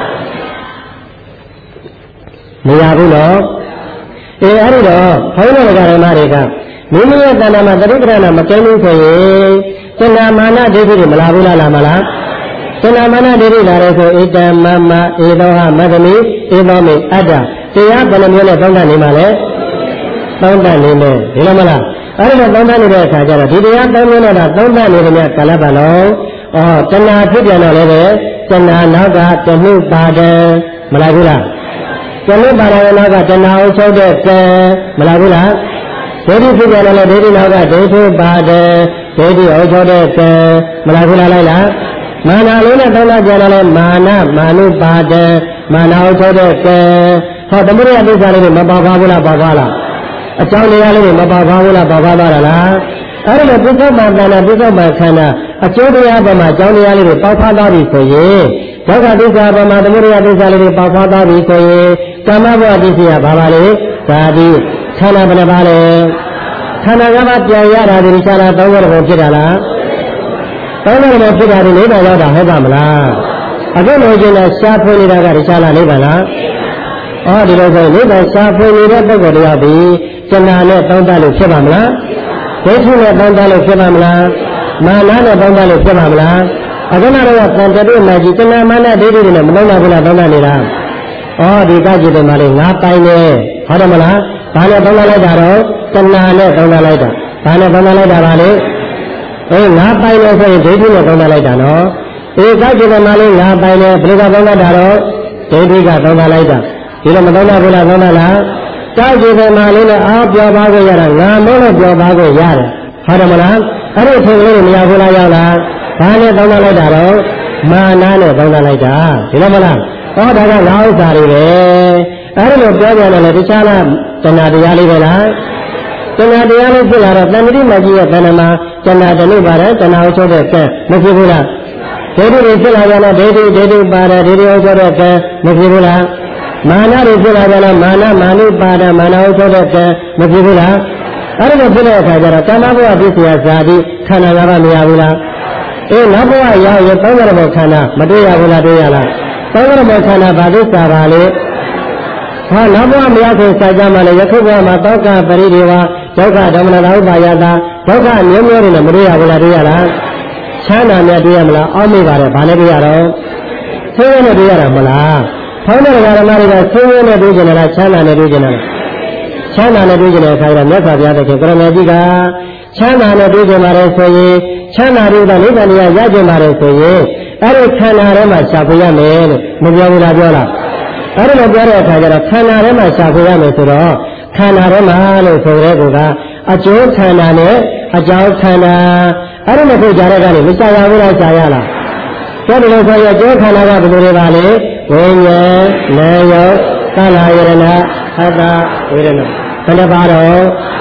မရဘူးနော်အဲအဲ့ဒီတော့ဘုန်းတော်ကဓမ္မတွေကမိမိရဲ့တဏ္ဍာမှာတတိပ္ပဏမကင်းဘူးဆိုရင်သင်္ဃမာနဒိဋ္ဌိတွေမလာဘူးလားလာမလားသင်္ဃမာနဒိဋ္ဌိလာတယ်ဆိုဧတံမမဧသောဟမတ္တမိဧသောမိအတ္တတရားဘယ်နှမျိုးနဲ့သုံးတတ်နေမှာလဲသုံးတတ်နေမယ်ဒီလိုမလားအဲ့ဒီလိုသုံးတတ်နေတဲ့အခါကျတော့ဒီတရားသုံးမျိုးနဲ့တော့သုံးတတ်နေတဲ့မြတ်ကာလပတ်လုံးဩတဏှာဖြစ်ပြန်တော့လည်းပဲတဏှာနောက်ကတဏှုပါဒံမလားဘူးလားတဏှုပါဒံနောက်ကတဏှာအုပ်ချုပ်တဲ့ကံမလားဘူးလားဒိဋ္ဌိဖြစ်ပြန်တော့လည်းဒိဋ္ဌိနောက်ကဒိဋ္ဌုပါဒံဒိဋ္ဌိအုပ်ချုပ်တဲ့ကံမလားဘူးလားလိုက်လားမာနလေးနဲ့သုံးတတ်ပြန်တော့လည်းမာနမာနုပါဒံမာနအုပ်ချုပ်တဲ့ကံဟောသမုဒိယဒုက္ခလေးတွေမပါပါဘူးလားပါပါလားအကြောင်းတရားလေးတွေမပါပါဘူးလားပါပါသွားတာလားအဲ့ဒီလိုပုစ္ဆုတ်ပံတဏ္ဍပုစ္ဆုတ်ပံခန္ဓာအကျိုးတရားပေါ်မှာအကြောင်းတရားလေးတွေပေါက်ဖားသွားပြီဆိုရင်ဒုက္ခဒုက္ခပေါ်မှာသမုဒိယဒုက္ခလေးတွေပေါက်ဖားသွားပြီဆိုရင်ကာမဘဝဒိဋ္ဌိကဘာပါလဲဇာတိခန္ဓာဘယ်နှပါလဲခန္ဓာကဘာပြန်ရတာဒီခြားလားသုံးဘက်ဖြစ်တာလားသုံးဘက်ဖြစ်တာဒီလေးပါရောက်တာဟုတ်ပါမလားအခုလိုချင်တဲ့ရှားဖွေနေတာကဒီခြားလားလေးပါလားအော်ဒီလိုဆိုရင်လေးပါရှားဖွေနေတဲ့ပုဂ္ဂိုလ်တရားဒီကျန်တာနဲ့သုံးတတ်လို့ဖြစ်ပါမလားဒိဋ္ဌိနဲ့သုံးတတ်လို့ဖြစ်ပါမလားမာနနဲ့သုံးတတ်လို့ဖြစ်ပါမလားအခုနကတော့တန်တတိမာကြီးကျန်တာမာနဒိဋ္ဌိတွေနဲ့မသုံးတတ်ဘူးလားသုံးတတ်နေတာအော်ဒီကကြည့်တယ်မလေးငါပိုင်နေဟုတ်တယ်မလားဘာနဲ့သုံးတတ်လိုက်တာတော့တဏှာနဲ့သုံးတတ်လိုက်တာဘာနဲ့သုံးတတ်လိုက်တာပါလေအေးငါပိုင်နေဆိုရင်ဒိဋ္ဌိနဲ့သုံးတတ်လိုက်တာနော်အေးကကြည့်တယ်မလေးငါပိုင်နေဘယ်လိုကသုံးတတ်တာတော့ဒိဋ္ဌိကသုံးတတ်လိုက်တာဒီလိုမသုံးတတ်ဘူးလားသုံးတတ်လားကြောက်ကြည့်တယ်မလေးနဲ့အားပြောပါကိုရတာငါမို့လို့ပြောပါကိုရတယ်ဟုတ်တယ်မလားအဲ့ဒီထင်လေးမရဘူးလားရောက်လားဘာနဲ့သုံးတတ်လိုက်တာတော့မာနနဲ့သုံးတတ်လိုက်တာဒီလိုမလားဟောဒါကငါဥစ္စာတွေပဲအဲ့ဒီလိုပြောကြတယ်လေတခြားလားတဏှာတရားလေးပဲလားတဏှာတရားလေးဖြစ်လာတော့တဏှတိမကြီးရဲ့တဏှာမှာတဏှာတဏှုပါတဲ့တဏှာအချုပ်တဲ့ကံမဖြစ်ဘူးလားဒိဋ္ဌိတွေဖြစ်လာကြတော့ဒိဋ္ဌိဒိဋ္ဌိပါတဲ့ဒိဋ္ဌိအချုပ်တဲ့ကံမဖြစ်ဘူးလားမာနတွေဖြစ်လာကြတော့မာနမာနုပါဒမာနအချုပ်တဲ့ကံမဖြစ်ဘူးလားအဲ့ဒီလိုဖြစ်တဲ့အခါကျတော့ကာမဘဝပြည့်စရာဇာတိခန္ဓာငါးပါးမရဘူးလားအေးနောက်ဘဝရောက်ရင်သုံးရတဲ့ခန္ဓာမတွေ့ရဘူးလားတွေ့ရလားသုံးရတဲ့ခန္ဓာဘာသစ္စာပါလဲဟာနောက်ဘဝမရောက်ခင်စာကြမှာလေယခုဘဝမှာတောကပရိဒေဝဒုက္ခဓမ္မနာဥပါယတာဒုက္ခမျိုးမျိုးတွေနဲ့မတွေ့ရဘူးလားတွေ့ရလားချမ်းသာများတွေ့ရမလားအောက်မေ့ပါတယ်ဘာနဲ့တွေ့ရတော့ဆင်းရဲနဲ့တွေ့ရတာမလားဖောင်းတဲ့ဓမ္မတွေကဆင်းရဲနဲ့တွေ့ကြလားချမ်းသာနဲ့တွေ့ကြလားချမ်းသာနဲ့တွေ့ကြတဲ့အခါကျတော့မြတ်စွာဘုရားသခင်ကရမေကြီးကချမ်းသာနဲ့တွေ့ကြပါလေဆိုရင်ချမ်းသာတဲ့နိဗ္ဗာန်ရရကြပါလေဆိုရင်အဲ့ဒီခန္ဓာထဲမှာရှာဖွေရမယ်လို့မပြောဘူးလားပြောလားအဲ့ဒီလိုပြောတဲ့အခါကျတော့ခန္ဓာထဲမှာရှာဖွေရမယ်ဆိုတော့ခန္ဓာထဲမှာလို့ဆိုရဲကအကျိုးခန္ဓာနဲ့အကြောင်းခန္ဓာအဲ့ဒီလိုကြားတဲ့ကနေမရှာရဘူးလားရှာရလားကျတော့လို့ဆိုရအကျိုးခန္ဓာကဘယ်လိုတွေပါလဲဝိညာဉ်နာယောသလာယရဏအတ္တဝေဒနာဘယ်နှပါတော့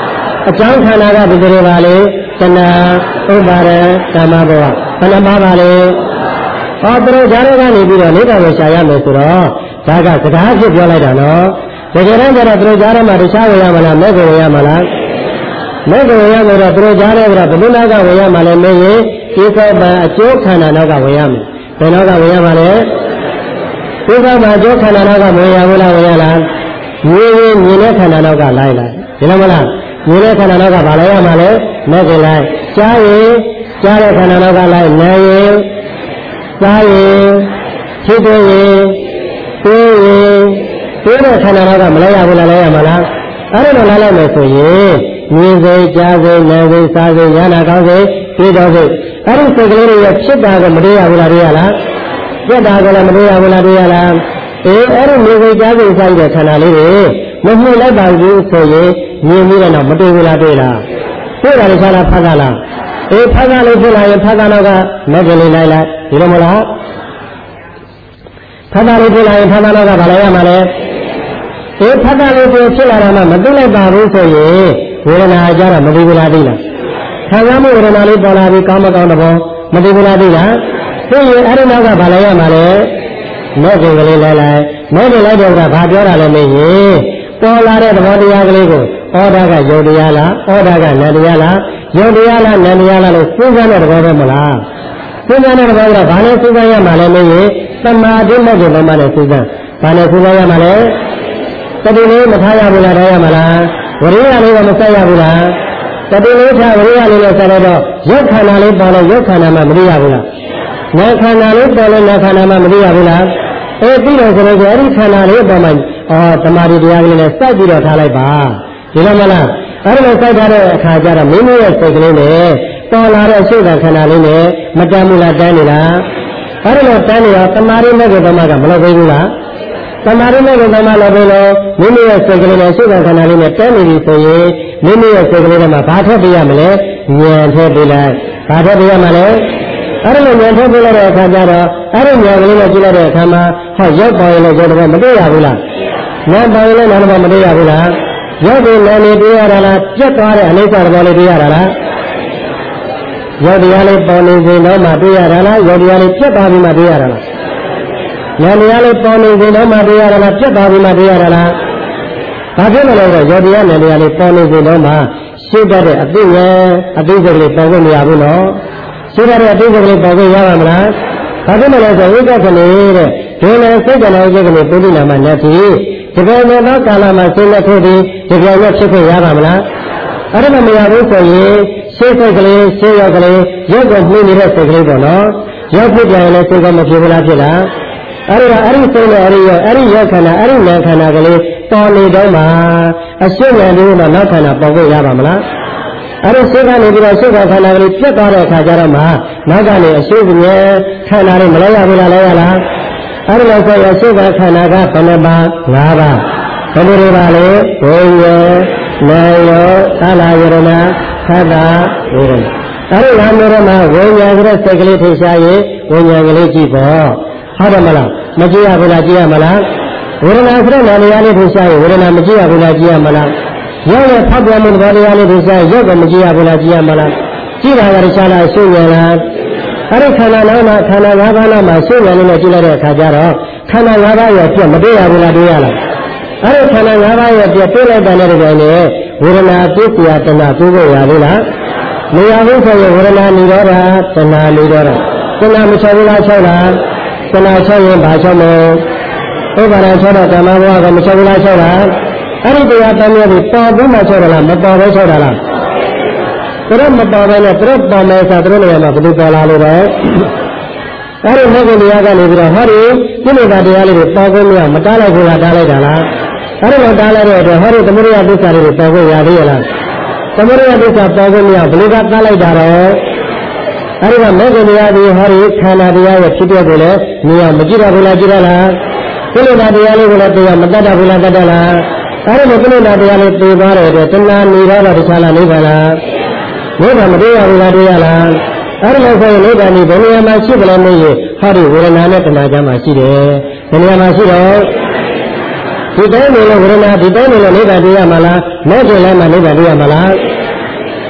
အကြောင်းခန္ဓာကဘယ်လိုပါလဲတဏှာဥပါဒံကာမဘဝဘယ်နှပါပါလဲဟောသူတို့ကြားထဲကနေပြီးတော့နိဗ္ဗာန်ကိုရှာရမယ်ဆိုတော့ဒါကစကားဖြစ်ပြောလိုက်တာနော်တကယ်တမ်းကျတော့သူတို့ကြားထဲမှာတခြားဝင်ရမလားမဲ့ကိုဝင်ရမလားမဲ့ကိုဝင်ရမယ်တော့သူတို့ကြားထဲကဘယ်လိုနာကဝင်ရမှာလဲမင်းရင်ဒီကောပံအကျိုးခန္ဓာနောက်ကဝင်ရမယ်ဘယ်နောက်ကဝင်ရမှာလဲဒီကောပံအကျိုးခန္ဓာနောက်ကဝင်ရဘူးလားဝင်ရလားမြင်ရင်မြင်တဲ့ခန္ဓာနောက်ကလိုက်လိုက်ဒီလိုမလားမြင်တဲ့ခန္ဓာနောက်ကဘာလဲရမှာလဲမဲ့ကိုလိုက်ကြားရင်ကြားတဲ့ခန္ဓာနောက်ကလိုက်နားရင်စားရင်ဖြစ်သေးရင်သိရင်သိတဲ့ခန္ဓာနောက်ကမလဲရဘူးလားလဲရမှာလားအဲ့ဒါတော့လာလိုက်မယ်ဆိုရင်မြင်စိတ်ကြားစိတ်နားစိတ်စားစိတ်ဉာဏ်ကောင်းစိတ်သိတော်စိတ်အဲ့ဒီစိတ်ကလေးတွေရဖြစ်တာကိုမတွေ့ရဘူးလားတွေ့ရလားပြတ်တာကိုလည်းမတွေ့ရဘူးလားတွေ့ရလားအေးအဲ့ဒီမြင်စိတ်ကြားစိတ်စားတဲ့ခန္ဓာလေးတွေမမှုလိုက်ပါဘူးဆိုရင်မြင်ပြီးတော့မတွေ့ဘူးလားတွေ့လားတွေ့တာလည်းခြားလားဖတ်တာလားအေးဖတ်တာလေးဖြစ်လာရင်ဖတ်တာတော့ကမက်ကလေးလိုက်လိုက်ဒီလိုမလားဖတ်တာလေးဖြစ်လာရင်ဖတ်တာတော့ကဘာလဲရမှာလဲအေးဖတ်တာလေးဖြစ်လာတာမှမသိလိုက်ပါဘူးဆိုရင်ဝေဒနာကြတော့မသိဘူးလားသိလားခံစားမှုဝေဒနာလေးပေါ်လာပြီးကောင်းမကောင်းတော့မသိဘူးလားသိလားသိရင်အဲ့ဒီနောက်ကဘာလဲရမှာလဲမက်ကလေးလိုက်လိုက်မက်ကလိုက်တော့ကဘာပြောတာလဲမင်းရင်ပေါ်လာတဲ့သဘောတရားကလေးကိုဩဒါကယုတ်တရားလားဩဒါကနန္တရားလားယုတ်တရားလားနန္တရားလားလို့စဉ်းစားတဲ့သဘောပဲမလားစဉ်းစားတဲ့သဘောကဘာလဲစဉ်းစားရမှာလဲမင်းရင်သမာဓိမဲ့ကိုလုံးမနဲ့စဉ်းစားဘာနဲ့စဉ်းစားရမှာလဲတတိလေးမထားရဘူးလားထားရမှာလားဝရိယလေးကမဆက်ရဘူးလားတတိလေးထားဝရိယလေးနဲ့ဆက်တော့ရုပ်ခန္ဓာလေးပေါ်လို့ရုပ်ခန္ဓာမှမသိရဘူးလားနာခန္ဓာလေးပေါ်လို့နာခန္ဓာမှမသိရဘူးလားအဲပြီးတော့ဆိုတော့အဲ့ဒီခန္ဓာလေးပေါ်မှာအော်သမာဓိတရားလေးနဲ့စိုက်ပြီးတော့ထားလိုက်ပါဒီလိုမလားအဲ့ဒီလိုစိုက်ထားတဲ့အခါကျတော့မိမိရဲ့စိတ်ကလေးနဲ့ပေါ်လာတဲ့အရှိတ်ခန္ဓာလေးနဲ့မတမ်းဘူးလားတန်းနေလားအဲ့ဒီလိုတန်းနေတော့သမာဓိမဲ့ကိုဓမ္မကမလုပ်သေးဘူးလားသမာဓိမဲ့ကိုဓမ္မလုပ်ပြီးတော့မိမိရဲ့စိတ်ကလေးနဲ့ရှိတ်ခန္ဓာလေးနဲ့တန်းနေပြီဆိုရင်မိမိရဲ့စိတ်ကလေးကမှဘာထည့်ပေးရမလဲဉာဏ်ထည့်ပေးလိုက်ဘာထည့်ပေးရမလဲအဲ့ဒီလိုဉာဏ်ထည့်ပေးလိုက်တဲ့အခါကျတော့အဲ့ဒီဉာဏ်ကလေးနဲ့ကြည့်လိုက်တဲ့အခါမှာဟောရောက်ပေါ်ရင်လည်းရောက်တော့မတွေ့ရဘူးလားဉာဏ်ပေါ်ရင်လည်းနားတော့မတွေ့ရဘူးလားရောက်ပြီးလည်းနေတွေ့ရတာလားပြတ်သွားတဲ့အနိစ္စသဘောလေးတွေ့ရတာလားရောက်တရားလေးပေါ်နေစဉ်တော့မှတွေ့ရတာလားရောက်တရားလေးပြတ်သွားပြီးမှတွေ့ရတာလားဉာဏ်တရားလေးပေါ်နေစဉ်တော့မှတွေ့ရတာလားပြတ်သွားပြီးမှတွေ့ရတာလားဘာဖြစ်လို့လဲဆိုတော့ရောက်တရားနဲ့တရားလေးပေါ်နေစဉ်တော့မှရှိတတ်တဲ့အသိဉာဏ်အသိစိတ်လေးပေါ်ခွင့်မရဘူးနော်ရှိတတ်တဲ့အသိစိတ်လေးပေါ်ခွင့်ရပါမလားဘာဖြစ်လို့လဲဆိုဝိကခဏတဲ့ဒီလိုစိတ်ကလေးစိတ်ကလေးပုဒ်နာမှာနဲ့ပြီးဒီကနေ့တော့ကာလမှာစိတ်နဲ့ထိုးပြီးဒီကြောင်နဲ့ဖြစ်ခွင့်ရပါမလားအဲ့ဒါမရဘူးဆိုရင်စိတ်စိတ်ကလေးစိတ်ရောက်ကလေးရုပ်ကိုနှိမ့်နေတဲ့စိတ်ကလေးပေါ့နော်ရောက်ဖြစ်ကြရင်လည်းစိတ်ကမဖြစ်ဘူးလားဖြစ်လားအဲ့ဒါအဲ့ဒီစိတ်နဲ့အဲ့ဒီရောအဲ့ဒီရောက်ခန္ဓာအဲ့ဒီနာခန္ဓာကလေးပေါ်နေတော့မှအရှင်းဉာဏ်လေးနဲ့နောက်ခန္ဓာပေါ်ဖို့ရပါမလားအဲ့ဒီစိတ်ကနေပြီးတော့စိတ်ခန္ဓာကလေးပြတ်သွားတဲ့အခါကျတော့မှနောက်ကနေအရှင်းဉာဏ်ခန္ဓာလေးမလဲရဘူးလားလဲရလားအဲ့ဒီလိုဆိုရင်စိတ်ခန္ဓာကဘယ်နှပါး၅ပါးဘယ်လိုတွေပါလဲဝိညာဉ်နာယောသာလယရဏသတ္တဝေဒနာအဲ့ဒီဟာမျိုးမှာဝိညာဉ်ဆိုတဲ့စိတ်ကလေးထိရှားရင်ဝိညာဉ်ကလေးကြည့်ပေါ့ဟုတ်တယ်မလားမကြည့်ရဘူးလားကြည့်ရမလားဝေဒနာဆိုတဲ့နာမည်လေးထိရှားရင်ဝေဒနာမကြည့်ရဘူးလားကြည့်ရမလားရုပ်ရဲ့ဖောက်ပြန်မှုသဘောတရားလေးထိရှားရင်ရုပ်ကမကြည့်ရဘူးလားကြည့်ရမလားကြည့်တာကတခြားလားရှင်းရလားအဲ့ဒီခန္ဓာနာမှာခန္ဓာ၅ပါးနာမှာရှင်းရလို့ကြည့်လိုက်တဲ့အခါကျတော့ခန္ဓာ၅ပါးရဲ့ပြတ်မတွေ့ရဘူးလားတွေ့ရလားအဲ့ဒီခန္ဓာ၅ပါးရဲ့ပြတ်တွေ့လိုက်တဲ့နေ့တိုင်းနဲ့ဝေဒနာပြည့်စရာတဏှာကိုရဘူးလားမရဘူးဆိုရင်ဝေဒနာនិရောဓတဏှာនិရောဓတဏှာမချက်ဘူးလားချက်လားတဏှာချက်ရင်ဘာချက်မလဲဥပါဒံချက်တော့ဓမ္မဘဝကမချက်ဘူးလားချက်လားအဲ့ဒီတရားတမျိုးကိုပေါ်ပြီးမှချက်ရလားမပေါ်ပဲချက်တာလားသူတို့မပေါ်ပဲနဲ့သူတို့ပေါ်မယ်ဆိုသူတို့နေရာမှာဘယ်လိုပေါ်လာလို့လဲအဲ့ဒီမေဂတရားကနေပြီးတော့ဟောဒီကိလေသာတရားလေးတွေပေါ်ကုန်မရမတားလိုက်ဘူးလားတားလိုက်တာလားအဲ့ဒီလိုတားလိုက်တဲ့အတွက်ဟောဒီသမုဒိယဒုက္ခတွေပေါ်ကုန်ရသေးရလားသမုဒိယဒုက္ခပေါ်ကုန်မရဘယ်လိုကတားလိုက်တာတော့အဲ့ဒီကမေဂတရားဒီဟောဒီခန္ဓာတရားရဲ့ဖြစ်တဲ့ကိုလည်းနေရာမကြည့်ရဘူးလားကြည့်ရလားကိလေသာတရားလေးကိုလည်းတရားမတတ်တာဘူးလားတတ်တယ်လားအဲ့ဒီလိုကိလေသာတရားလေးသိသွားတဲ့အတွက်တဏှာနေတော့တခြားလားနေပါလားနေပါမတွေ့ရဘူးလားတွေ့ရလားအဲ့ဒီလိုဆိုရင်နိဗ္ဗာန်ဒီဘယ်နေရာမှာရှိကြလဲမင်းဟောဒီဝေဒနာနဲ့တဏှာကြားမှာရှိတယ်ဘယ်နေရာမှာရှိတော့ဒီတိုင်းနေလို့ဝေဒနာဒီတိုင်းနေလို့နိဗ္ဗာန်တွေ့ရမှာလားမဲ့ကျင်လည်းမှနိဗ္ဗာန်တွေ့ရမှာလား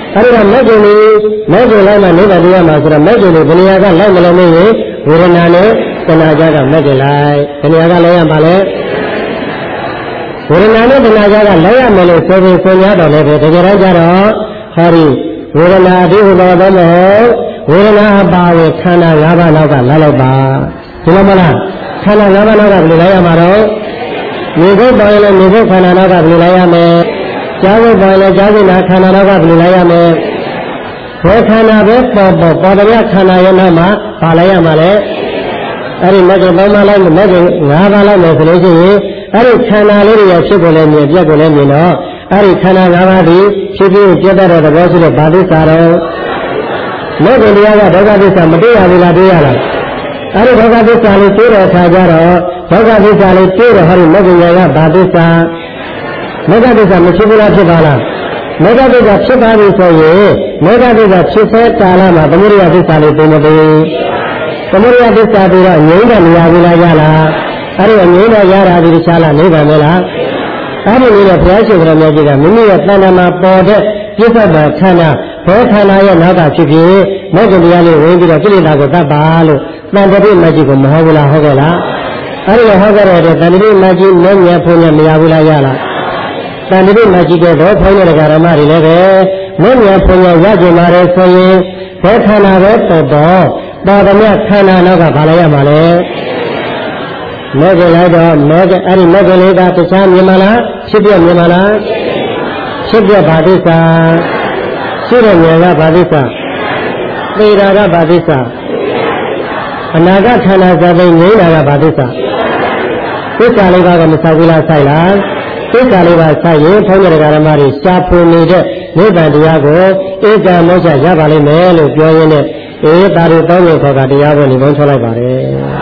အဲ့ဒါမဲ့ကျင်လေးမဲ့ကျင်လိုက်မှနိဗ္ဗာန်တရားမှာဆိုတော့မဲ့ကျင်လေးဘယ်နေရာကလိုက်မလို့မင်းရင်ဝေဒနာနဲ့တဏှာကြကမဲ့ကျင်လိုက်ဘယ်နေရာကလဲရပါလဲဝေဒနာနဲ့တဏှာကြကလဲရမယ်လို့ဆိုပြီးဆိုရတော့လည်းပဲတကယ်တော့ကြတော့ဟောဒီဝေဒနာအတိဟောတော်မဟုတ်ဝေဒနာအပါဝင်ခန္ဓာ၅ပါးလောက်ကလာလိုက်ပါဒီလိုမလားခန္ဓာ၅ပါးလောက်ကဘယ်လိုလိုက်ရမှာတော့မြေဖို့ပေါ်ရင်လည်းမြေဖို့ခန္ဓာလောက်ကဘယ်လိုလိုက်ရမလဲကြားဖို့ပေါ်ရင်လည်းကြားဖို့နာခန္ဓာလောက်ကဘယ်လိုလိုက်ရမလဲဘယ်ခန္ဓာပဲပေါ်ပေါ်ပေါ်တဲ့ခန္ဓာရဲ့နောက်မှာပါလိုက်ရမှာလဲအဲ့ဒီမဂ္ဂင်သုံးပါးလိုက်မဂ္ဂင်၅ပါးလိုက်မယ်ဆိုလို့ရှိရင်အဲ့ဒီခန္ဓာလေးတွေရဖြစ်ကိုလည်းမြင်ပြက်ကိုလည်းမြင်တော့အဲ့ဒီခန္ဓာ၅ပါးဒီဖြစ်ပြီးပြတ်တဲ့သဘောရှိတဲ့ဘာသစ္စာတော့မဂ္ဂင်တရားကဒုက္ခသစ္စာမတွေ့ရဘူးလားတွေ့ရလားအဲ့ဒီဒုက္ခသစ္စာလေးတွေ့တဲ့အခါကျတော့ဒုက္ခသစ္စာလေးတွေ့တော့ဟောဒီမဂ္ဂင်ကဘာသစ္စာမဂ္ဂသစ္စာမဖြစ်ဘူးလားဖြစ်ပါလားမဂ္ဂသစ္စာဖြစ်ပါပြီဆိုရင်မဂ္ဂသစ္စာဖြစ်တဲ့ကာလမှာသမုဒယသစ္စာလေးသိမသိသမုဒယသစ္စာပြီးတော့ငြိမ့်တဲ့နေရာဘူးလားရလားအဲ့ဒီငြိမ့်တဲ့ရတာဒီတခြားလားနိဗ္ဗာန်မလားအဲ့ဒီနေတဲ့ဘုရားရှင်ကလည်းမြတ်ကြီးကမိမိရဲ့တဏ္ဍာမှာပေါ်တဲ့ပြစ္ဆုတ်ပံခန္ဓာဘောခန္ဓာရဲ့နောက်ကဖြစ်ဖြစ်မဂ္ဂတရားလေးဝင်ပြီးတော့ကိလေသာကိုတတ်ပါလို့တန်တပိမကြီးကိုမဟုတ်ဘူးလားဟုတ်ကဲ့လားအဲ့ဒီဟောကြတဲ့တန်တပိမကြီးမမြတ်ဖို့နဲ့မရဘူးလားရလားတန်တပိမကြီးကတော့ဘုန်းကြီးဓမ္မတွေလည်းပဲမမြတ်ဖို့နဲ့ရကြမှာလေဆိုရင်ဘောခန္ဓာပဲပေါ်ပေါ်ပေါ်တဲ့ခန္ဓာနောက်ကဘာလဲရမှာလဲမဲကြလိုက်တော့မဲကြအဲ့ဒီမဲကြလေးကတခြားမြင်မလားဖြစ်ပြမြင်မလားဖြစ်ပြဘာသစ္စာရှိတဲ့ဉာဏ်ကဘာသစ္စာသေတာကဘာသစ္စာအနာဂတ်ခန္ဓာသဘိငြိမ်းတာကဘာသစ္စာသစ္စာလေးပါးကမဆောက်ဘူးလားဆိုင်လားသစ္စာလေးပါးဆိုင်ရင်ဘုန်းကြီးတရားဓမ္မတွေရှားဖွနေတဲ့နိဗ္ဗာန်တရားကိုဧကမောက္ခရပါလိမ့်မယ်လို့ပြောရင်းနဲ့အေးတာတို့တောင်းလို့ခေါ်တာတရားကိုနေပေါင်းထွက်လိုက်ပါတယ်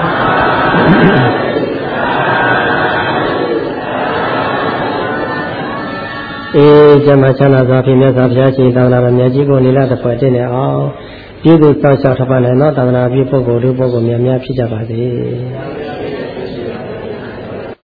အေးကျမချမ်းသာစွာဖြင့်မြတ်စွာဘုရားရှင်တောင်းလာတဲ့မြတ်ကြီးကိုနိလတဖွဲ့တင်နေအောင်ပြည်သူစောင့်ရှောက်ထပ်ပါနဲ့တော့သာသနာပြုပုဂ္ဂိုလ်တို့ပုဂ္ဂိုလ်များများဖြစ်ကြပါစေ